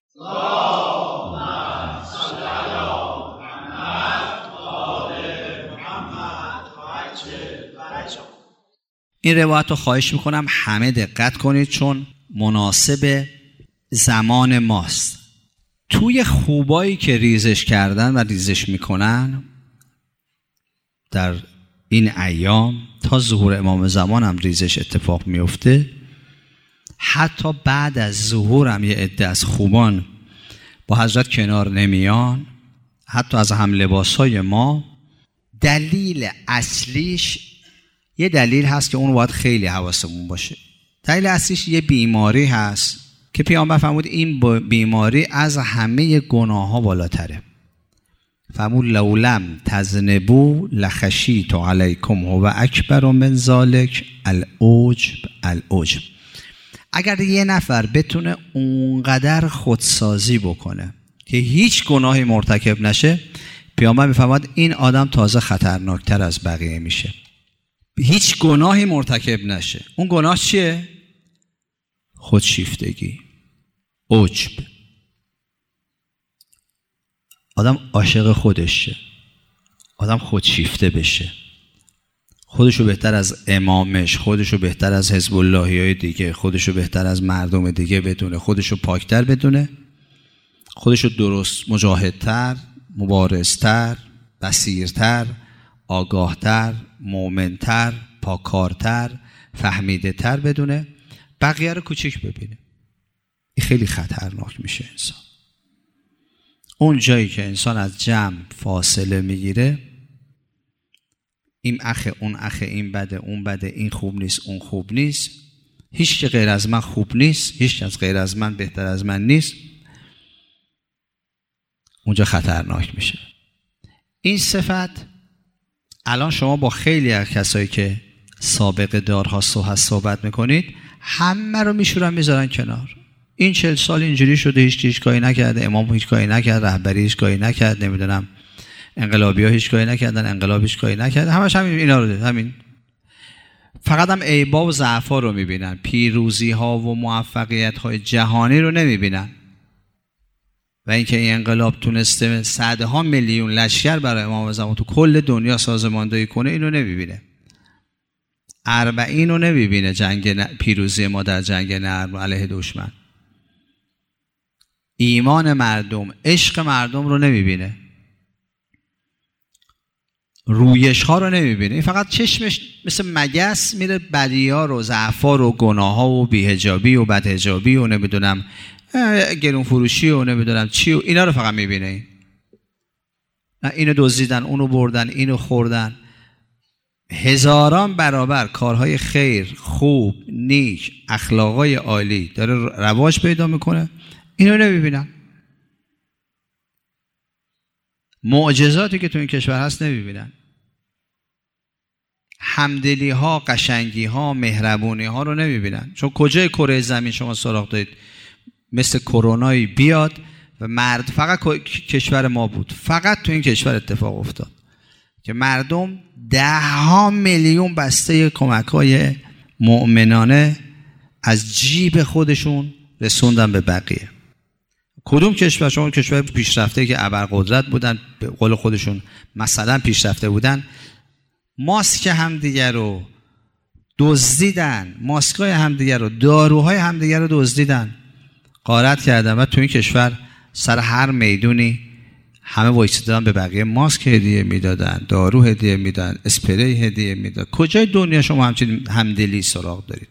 این روایت رو خواهش میکنم همه دقت کنید چون مناسب زمان ماست. توی خوبایی که ریزش کردن و ریزش میکنن در این ایام تا ظهور امام زمان هم ریزش اتفاق میفته. حتی بعد از ظهور هم یه عده از خوبان با حضرت کنار نمیان، حتی از هم لباسای ما. دلیل اصلیش یه دلیل هست که اون باید خیلی حواسمون باشه. دلیل اصلیش یه بیماری هست که پیامبر فرمود این بیماری از همه گناه ها بالاتره. فمون لولم تذنبو لخشیت علیکم هو اکبر من ذالک العجب العجب. اگر یه نفر بتونه اونقدر خودسازی بکنه که هیچ گناهی مرتکب نشه، پیامبر میفرماد این آدم تازه خطرناکتر از بقیه میشه. هیچ گناهی مرتکب نشه. اون گناه چیه؟ خودشیفتگی، عجب. آدم عاشق خودش شه، آدم خودشیفته بشه، خودشو بهتر از امامش، خودشو بهتر از حزب اللهی های دیگه، خودشو بهتر از مردم دیگه بدونه، خودشو پاکتر بدونه، خودشو درست مجاهدتر، مبارزتر، بصیرتر، آگاهتر، مومنتر، پاکارتر، فهمیده تر بدونه، بقیه رو کوچیک ببینه. این خیلی خطرناک میشه انسان. اون جایی که انسان از جمع فاصله میگیره، این اخه اون اخه، این بده اون بده، این خوب نیست اون خوب نیست، هیچ که غیر از من خوب نیست، هیچ کس غیر از من بهتر از من نیست، اونجا خطرناک میشه. این صفت الان شما با خیلی از کسایی که سابقه دارها صحبت میکنید، همه رو میشورن میذارن کنار. این چهل سال اینجوری شده، هیچ هیچ کاری نکرده، امام هیچ کاری نکرد، رهبری هیچ کاری نکرد، نمیدونم انقلابی ها هیچ کاری نکردن، انقلاب هیچ کاری نکرد، همش همین اینا رو دید. همین فقط هم عیبا و ضعفا رو میبینن، پیروزی ها و موفقیت های جهانی رو نمیبینن. و اینکه این انقلاب تونسته صدها میلیون لشکر برای امام زمان تو کل دنیا سازماندهی کنه، اینو نمیبینه. اربعین رو نمیبینه، جنگ پیروزی ما در جنگ نرم علیه دشمن. ایمان مردم، عشق مردم رو نمیبینه، رویش ها رو نمیبینه. این فقط چشمش مثل مگس میره بدی‌ها رو، ضعفا رو، گناه ها و بی‌حجابی و بدحجابی و نمیدونم گرون فروشی و نمیدونم چی و اینا رو فقط میبینه. اینو دزدیدن، اونو بردن، اینو خوردن. هزاران برابر کارهای خیر، خوب، نیک، اخلاقای عالی داره رواج پیدا میکنه، اینو نمیبینن. معجزاتی که تو این کشور هست نمیبینن. همدلی ها، قشنگی ها، مهربونی ها رو نمیبینن. چون کجای کره زمین شما سراغ دارید مثل کرونایی بیاد و مرد فقط کشور ما بود، فقط تو این کشور اتفاق افتاد که مردم ده ها میلیون بسته کمک های مؤمنانه از جیب خودشون رسوندن به بقیه. کدوم کشور؟ شما کشور پیشرفته که ابرقدرت بودن، به قول خودشون مثلا پیشرفته بودن، ماسک همدیگر رو دزدیدن، ماسکای همدیگر رو، داروهای همدیگر رو دزدیدن، غارت کردن و تو این کشور سر هر میدونی همه وایسیدن به بقیه ماسک هدیه میدادن، دارو هدیه میدادن، اسپری هدیه میدادن. کجای دنیا شما همچین همدلی سراغ دارید؟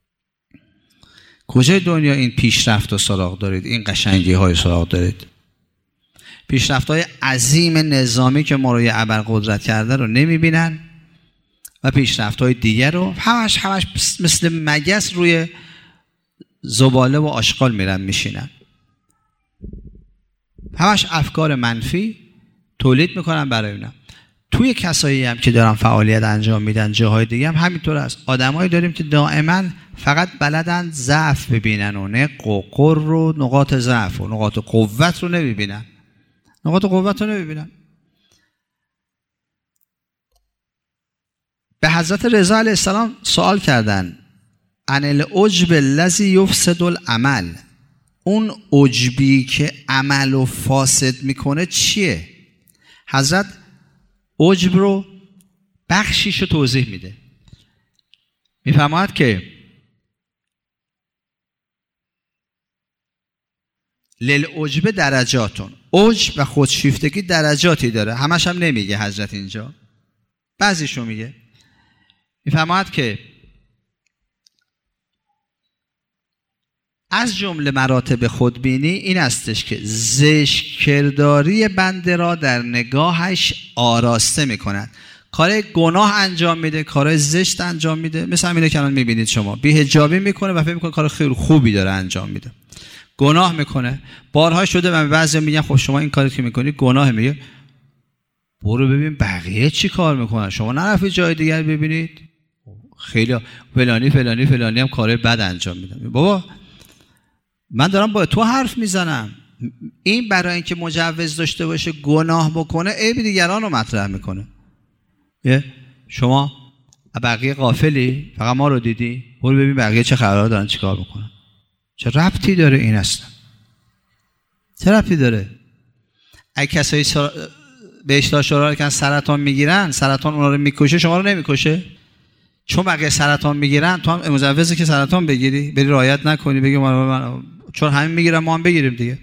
کجای دنیا این پیشرفت رو سراغ دارید؟ این قشنگی های سراغ دارید؟ پیشرفت های عظیم نظامی که ما رو یه ابرقدرت کرده رو نمیبینن و پیشرفت های دیگر رو همش همش مثل مگس روی زباله و آشغال میرن میشینن. همش افکار منفی تولید میکنن برای اونا. توی کسایی هم که دارن فعالیت انجام میدن جاهای دیگه هم همینطور است. آدمایی داریم که دائما فقط بلدن ضعف ببینن و نق و قر و نقاط ضعف و نقاط قوت رو نمیبینن. نقاط قوت رو نمیبینن. به حضرت رضا علیه السلام سوال کردن عن العجب الذی یفسد العمل، اون عجبی که عمل رو فاسد میکنه چیه؟ حضرت عجب رو بخشیش رو توضیح میده، میفرماید که للعجب درجاتون، عجب و خودشیفتگی درجاتی داره، همش هم نمیگه حضرت اینجا، بعضیشو میگه. میفرماید که از جمله مراتب خودبینی این استش که زشت کرداری بنده را در نگاهش آراسته میکند. کار گناه انجام میده، کار زشت انجام میده، مثل همینه که الان میبینید شما بی‌حجابی میکنه و فکر میکنه کار خیلی خوبی داره انجام میده. گناه میکنه. بارها شده من بعضی میگن خب شما این کاری که میکنی گناه، میگه برو ببین بقیه چی کار میکنن، شما نرفید جای دیگر ببینید. خیلی فلانی فلانی فلانی هم کار بد انجام میدن. بابا من دارم با تو حرف میزنم، این برای اینکه مجوز داشته باشه گناه بکنه عیب دیگران رو مطرح میکنه. شما بقیه غافلی، فقط ما رو دیدی، برو ببین بقیه چه خبرها دارن چی کار میکنن. چه ربطی داره این اصلا؟ چه ربطی داره؟ اگه کسایی سر... به اشتها شرار کن سرطان میگیرن، سرطان اونا رو میکشه، شما رو نمیکشه؟ چون بقیه سرطان میگیرن تو هم مجوزه که سرطان بگیری، بری رعایت نکنی، بگی من چون همین میگیرم ما هم بگیریم دیگه.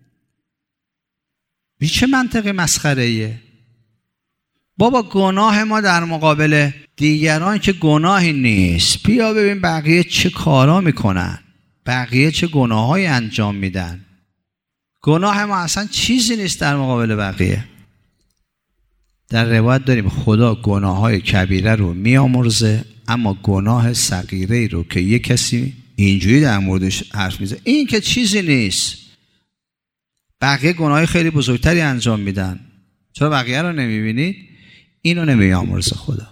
این چه منطقی مسخره ایه؟ بابا گناه ما در مقابل دیگران که گناهی نیست. بیا ببین بقیه چه کارا میکنن، بقیه چه گناهایی انجام میدن. گناه ما اصلا چیزی نیست در مقابل بقیه. در روایت داریم خدا گناههای کبیره رو میامرزه، اما گناه صغیره رو که یک کسی اینجوری در موردش حرف میزنه این که چیزی نیست. بقیه گناههای خیلی بزرگتری انجام میدن، چرا بقیه رو نمیبینید؟ اینو نمیامرزه خدا.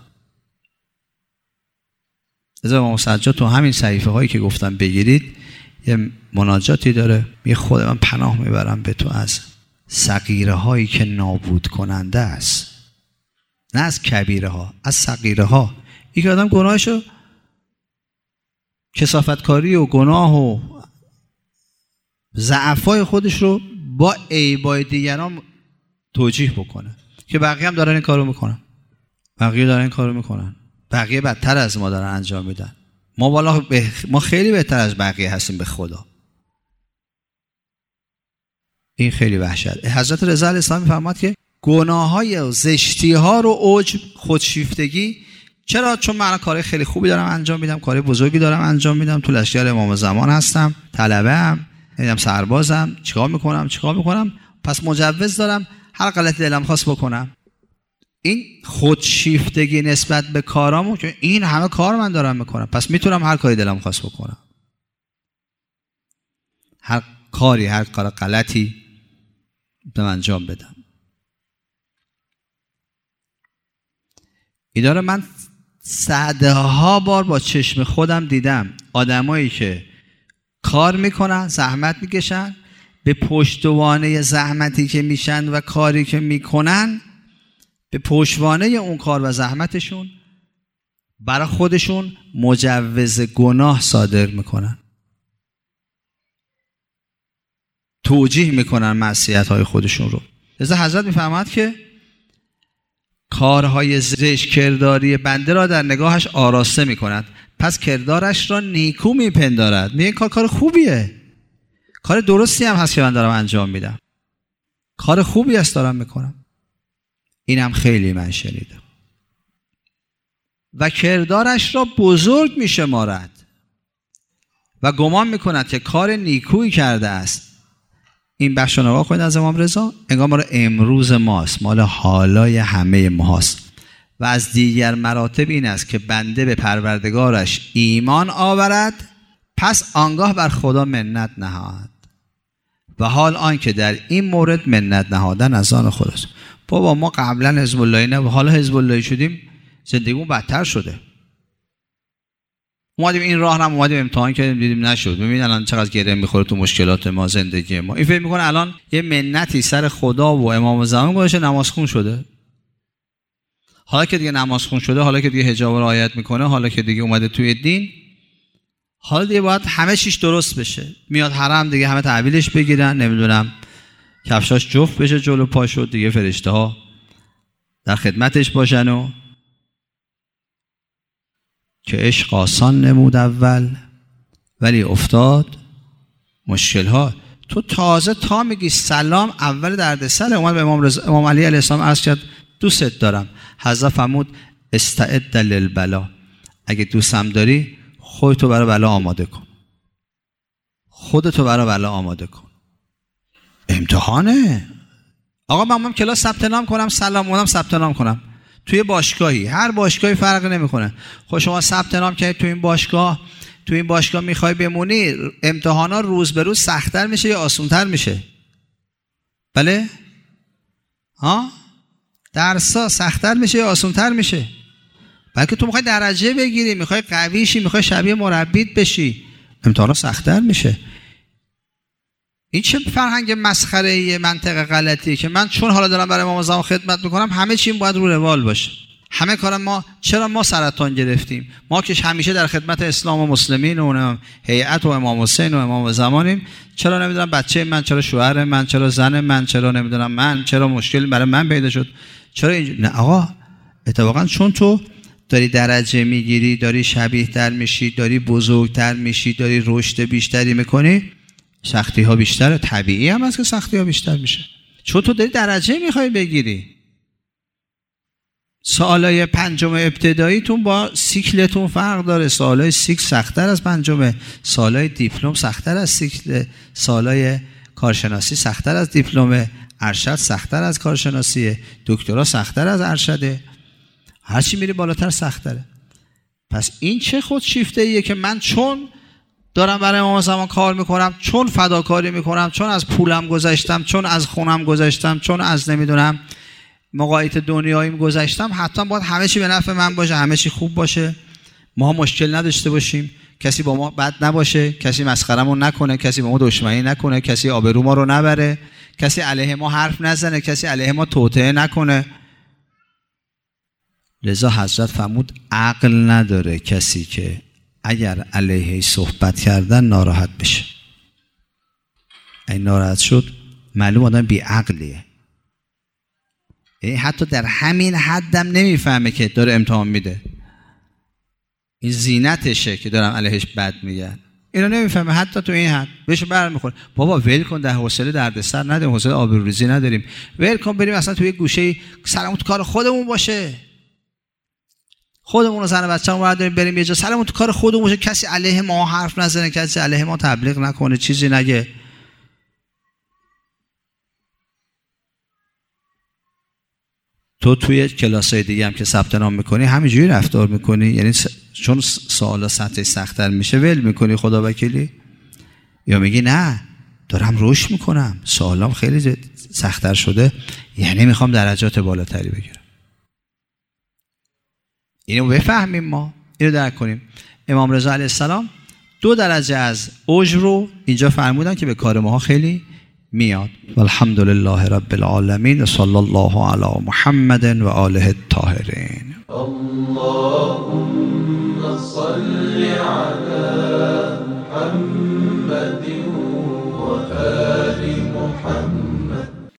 از امام سجاد تو همین صحیفه هایی که گفتم بگیرید یه مناجاتی داره، یه خود من پناه میبرم به تو از صغیره هایی که نابود کننده است، نه از کبیره ها، از صغیره ها. این که آدم گناهشو کثافتکاری و گناه و ضعفای خودش رو با عیبای دیگران توجیه بکنه که بقیه هم دارن این کارو میکنن، بقیه دارن این کارو میکنن، بقیه بدتر از ما دارن انجام میدن. ما والا به... ما خیلی بهتر از بقیه هستیم به خدا. این خیلی وحشت. حضرت رضا علیه السلام میفرماد که گناه‌های و زشتی‌ها رو عجب، خودشیفتگی. چرا؟ چون من کار خیلی خوبی دارم انجام میدم، کار بزرگی دارم انجام میدم، تو لشکر امام زمان هستم، طلبه‌ام، میدم سربازم، چیکار میکنم چیکار میکنم پس مجوز دارم هر غلطی دلم خواست بکنم. این خودشیفتگی نسبت به کارامو که این همه کار من دارم میکنم، پس میتونم هر کاری دلم خواست بکنم، هر کاری هر کار غلطی دارم انجام بدم. این داره من صده ها بار با چشم خودم دیدم آدمایی که کار میکنن، زحمت میکشن، به پشتوانه زحمتی که میشن و کاری که میکنن، به پشتوانه اون کار و زحمتشون برای خودشون مجوز گناه صادر میکنن، توجیه میکنن معصیت های خودشون رو. لذا حضرت میفرماد که کارهای زشت کرداری بنده را در نگاهش آراسته میکند، پس کردارش را نیکو میپندارد. میگه کار کار خوبیه، کار درستی هم هست که من دارم انجام میدم، کار خوبی است دارم میکنم. اینم خیلی من شنیدم. و کردارش را بزرگ میشمارد و گمان میکند که کار نیکویی کرده است. این بخش رو نگاه کنید از امام رضا، انگار مال امروز ماست، مال حالای همه ماست. و از دیگر مراتب این است که بنده به پروردگارش ایمان آورد، پس آنگاه بر خدا منت نهاد. و حال آن که در این مورد منت نهادن از آن خداست. بابا ما قبلا حزب اللهی نه، حالا حزب اللهی شدیم، زندگیمون بدتر شده. اومدیم این راه هم اومدیم امتحان کردیم دیدیم نشد. ببین الان چقدر گره میخوره تو مشکلات ما، زندگی ما. این فکر میکنه الان یه منتی سر خدا و امام زمان گذاشته نمازخون شده. حالا که دیگه نمازخون شده، حالا که دیگه حجاب رعایت میکنه، حالا که دیگه اومده توی دین، حالا دیگه باید همه چیش درست بشه. میاد حرم دیگه همه تحویلش بگیرن، نمیدونم کفشاش جفت بشه جلو پاشو، دیگه فرشته ها در خدمتش باشن و که عشق آسان نمود اول ولی افتاد مشکل ها. تو تازه تا میگی سلام اول دردسر. اومد به امام رضا امام علی علیه السلام عرض کرد دوست دارم. حضرت فرمود استعد للبلا، اگه دوستم داری خودتو برای بلا آماده کن، خودتو برای بلا آماده کن. امتحانه. آقا من هم کلاس ثبت نام کنم، سلام اونم ثبت نام کنم توی باشگاهی، هر باشگاهی فرق نمیکنه. خب شما ثبت نام کردید تو این باشگاه، تو این باشگاه میخوای بمونی، امتحانا روز به روز سخت‌تر میشه یا آسان‌تر میشه؟ بله؟ ها؟ درسا سخت‌تر میشه یا آسان‌تر میشه؟ بلکه تو میخوای درجه بگیری، میخوای قوی شی، میخوای شبیه مربیت بشی، امتحانا سخت‌تر میشه. این چه فرهنگ مسخره‌ایه، منطق غلطیه که من چون حالا دارم برای امام زمان خدمت میکنم همه چیم باید رو روال باشه. همه کارم ما، چرا ما سرطان گرفتیم؟ ما که همیشه در خدمت اسلام و مسلمین و هیئت و امام حسین و امام زمانیم، چرا نمیدونم بچه من، چرا شوهر من، چرا زن من، چرا نمیدونم من، چرا مشکل برای من پیدا شد، چرا اینجوری؟ نه آقا، اتفاقا چون تو داری درجه میگیری، داری شبیه تر میشی، داری بزرگتر میشی، داری رشد بیشتری میکنی، سختی ها بیشتره. طبیعی هم هست که سختی ها بیشتر میشه، چون تو داری درجه میخوای بگیری. سوالای پنجم ابتداییتون با سیکلتون فرق داره. سوالای سیکل سخت‌تر از پنجمه، سوالای دیپلم سخت‌تر از سیکل، سوالای کارشناسی سخت‌تر از دیپلمه، ارشد سخت‌تر از کارشناسیه، دکترا سخت‌تر از ارشده، هرچی میری بالاتر سخت‌تره. پس این چه خودشیفته‌ایه که من چون دارم برای امام زمان کار میکنم، چون فداکاری میکنم، چون از پولم گذاشتم، چون از خونم گذاشتم، چون از نمیدونم مقایط دنیاییم گذاشتم، حتما باید همه چی به نفع من باشه، همه چی خوب باشه، ما مشکل نداشته باشیم، کسی با ما بد نباشه، کسی مسخرمون نکنه، کسی با ما دشمنی نکنه، کسی آبرو ما رو نبره، کسی علیه ما حرف نزنه، کسی علیه ما توطئه نکنه. لذا حضرت فرمود عقل نداره کسی که اگر علیه صحبت کردن ناراحت بشه. این ناراحت شد معلوم آدم بی عقلیه. یعنی حتی در همین حدم نمیفهمه که داره امتحان میده، این زینتشه که دارم علیهش بد میگن، اینو نمیفهمه حتی تو این حد. بهش برمیخوره بابا ول کن، در حوصله دردسر نداریم، حوصله آبروریزی نداریم، ول کن بریم اصلا توی گوشه سرمون تو کار خودمون باشه، خودمون رو زن بچه‌مون رو داریم بریم یه جا سرمون تو کار خودمون باشه، کسی علیه ما حرف نزنه، کسی علیه ما تبلیغ نکنه، چیزی نگه. تو توی کلاسای دیگه هم که ثبت نام میکنی همینجوری رفتار میکنی؟ یعنی چون سوالا سطح سخت‌تر میشه ول میکنی خدا وکیلی؟ یا میگی نه دارم رشد میکنم، سوالام خیلی سخت‌تر شده، یعنی میخوام درجات بالاتری بگیرم؟ اینو بفهمیم، ما اینو درک کنیم. امام رضا علیه السلام دو درجه از عجب رو اینجا فرمودن که به کار ماها خیلی میاد. والحمد لله رب العالمین و صلی الله علی محمد و آله الطاهرین. اللهم صل علی محمد و آله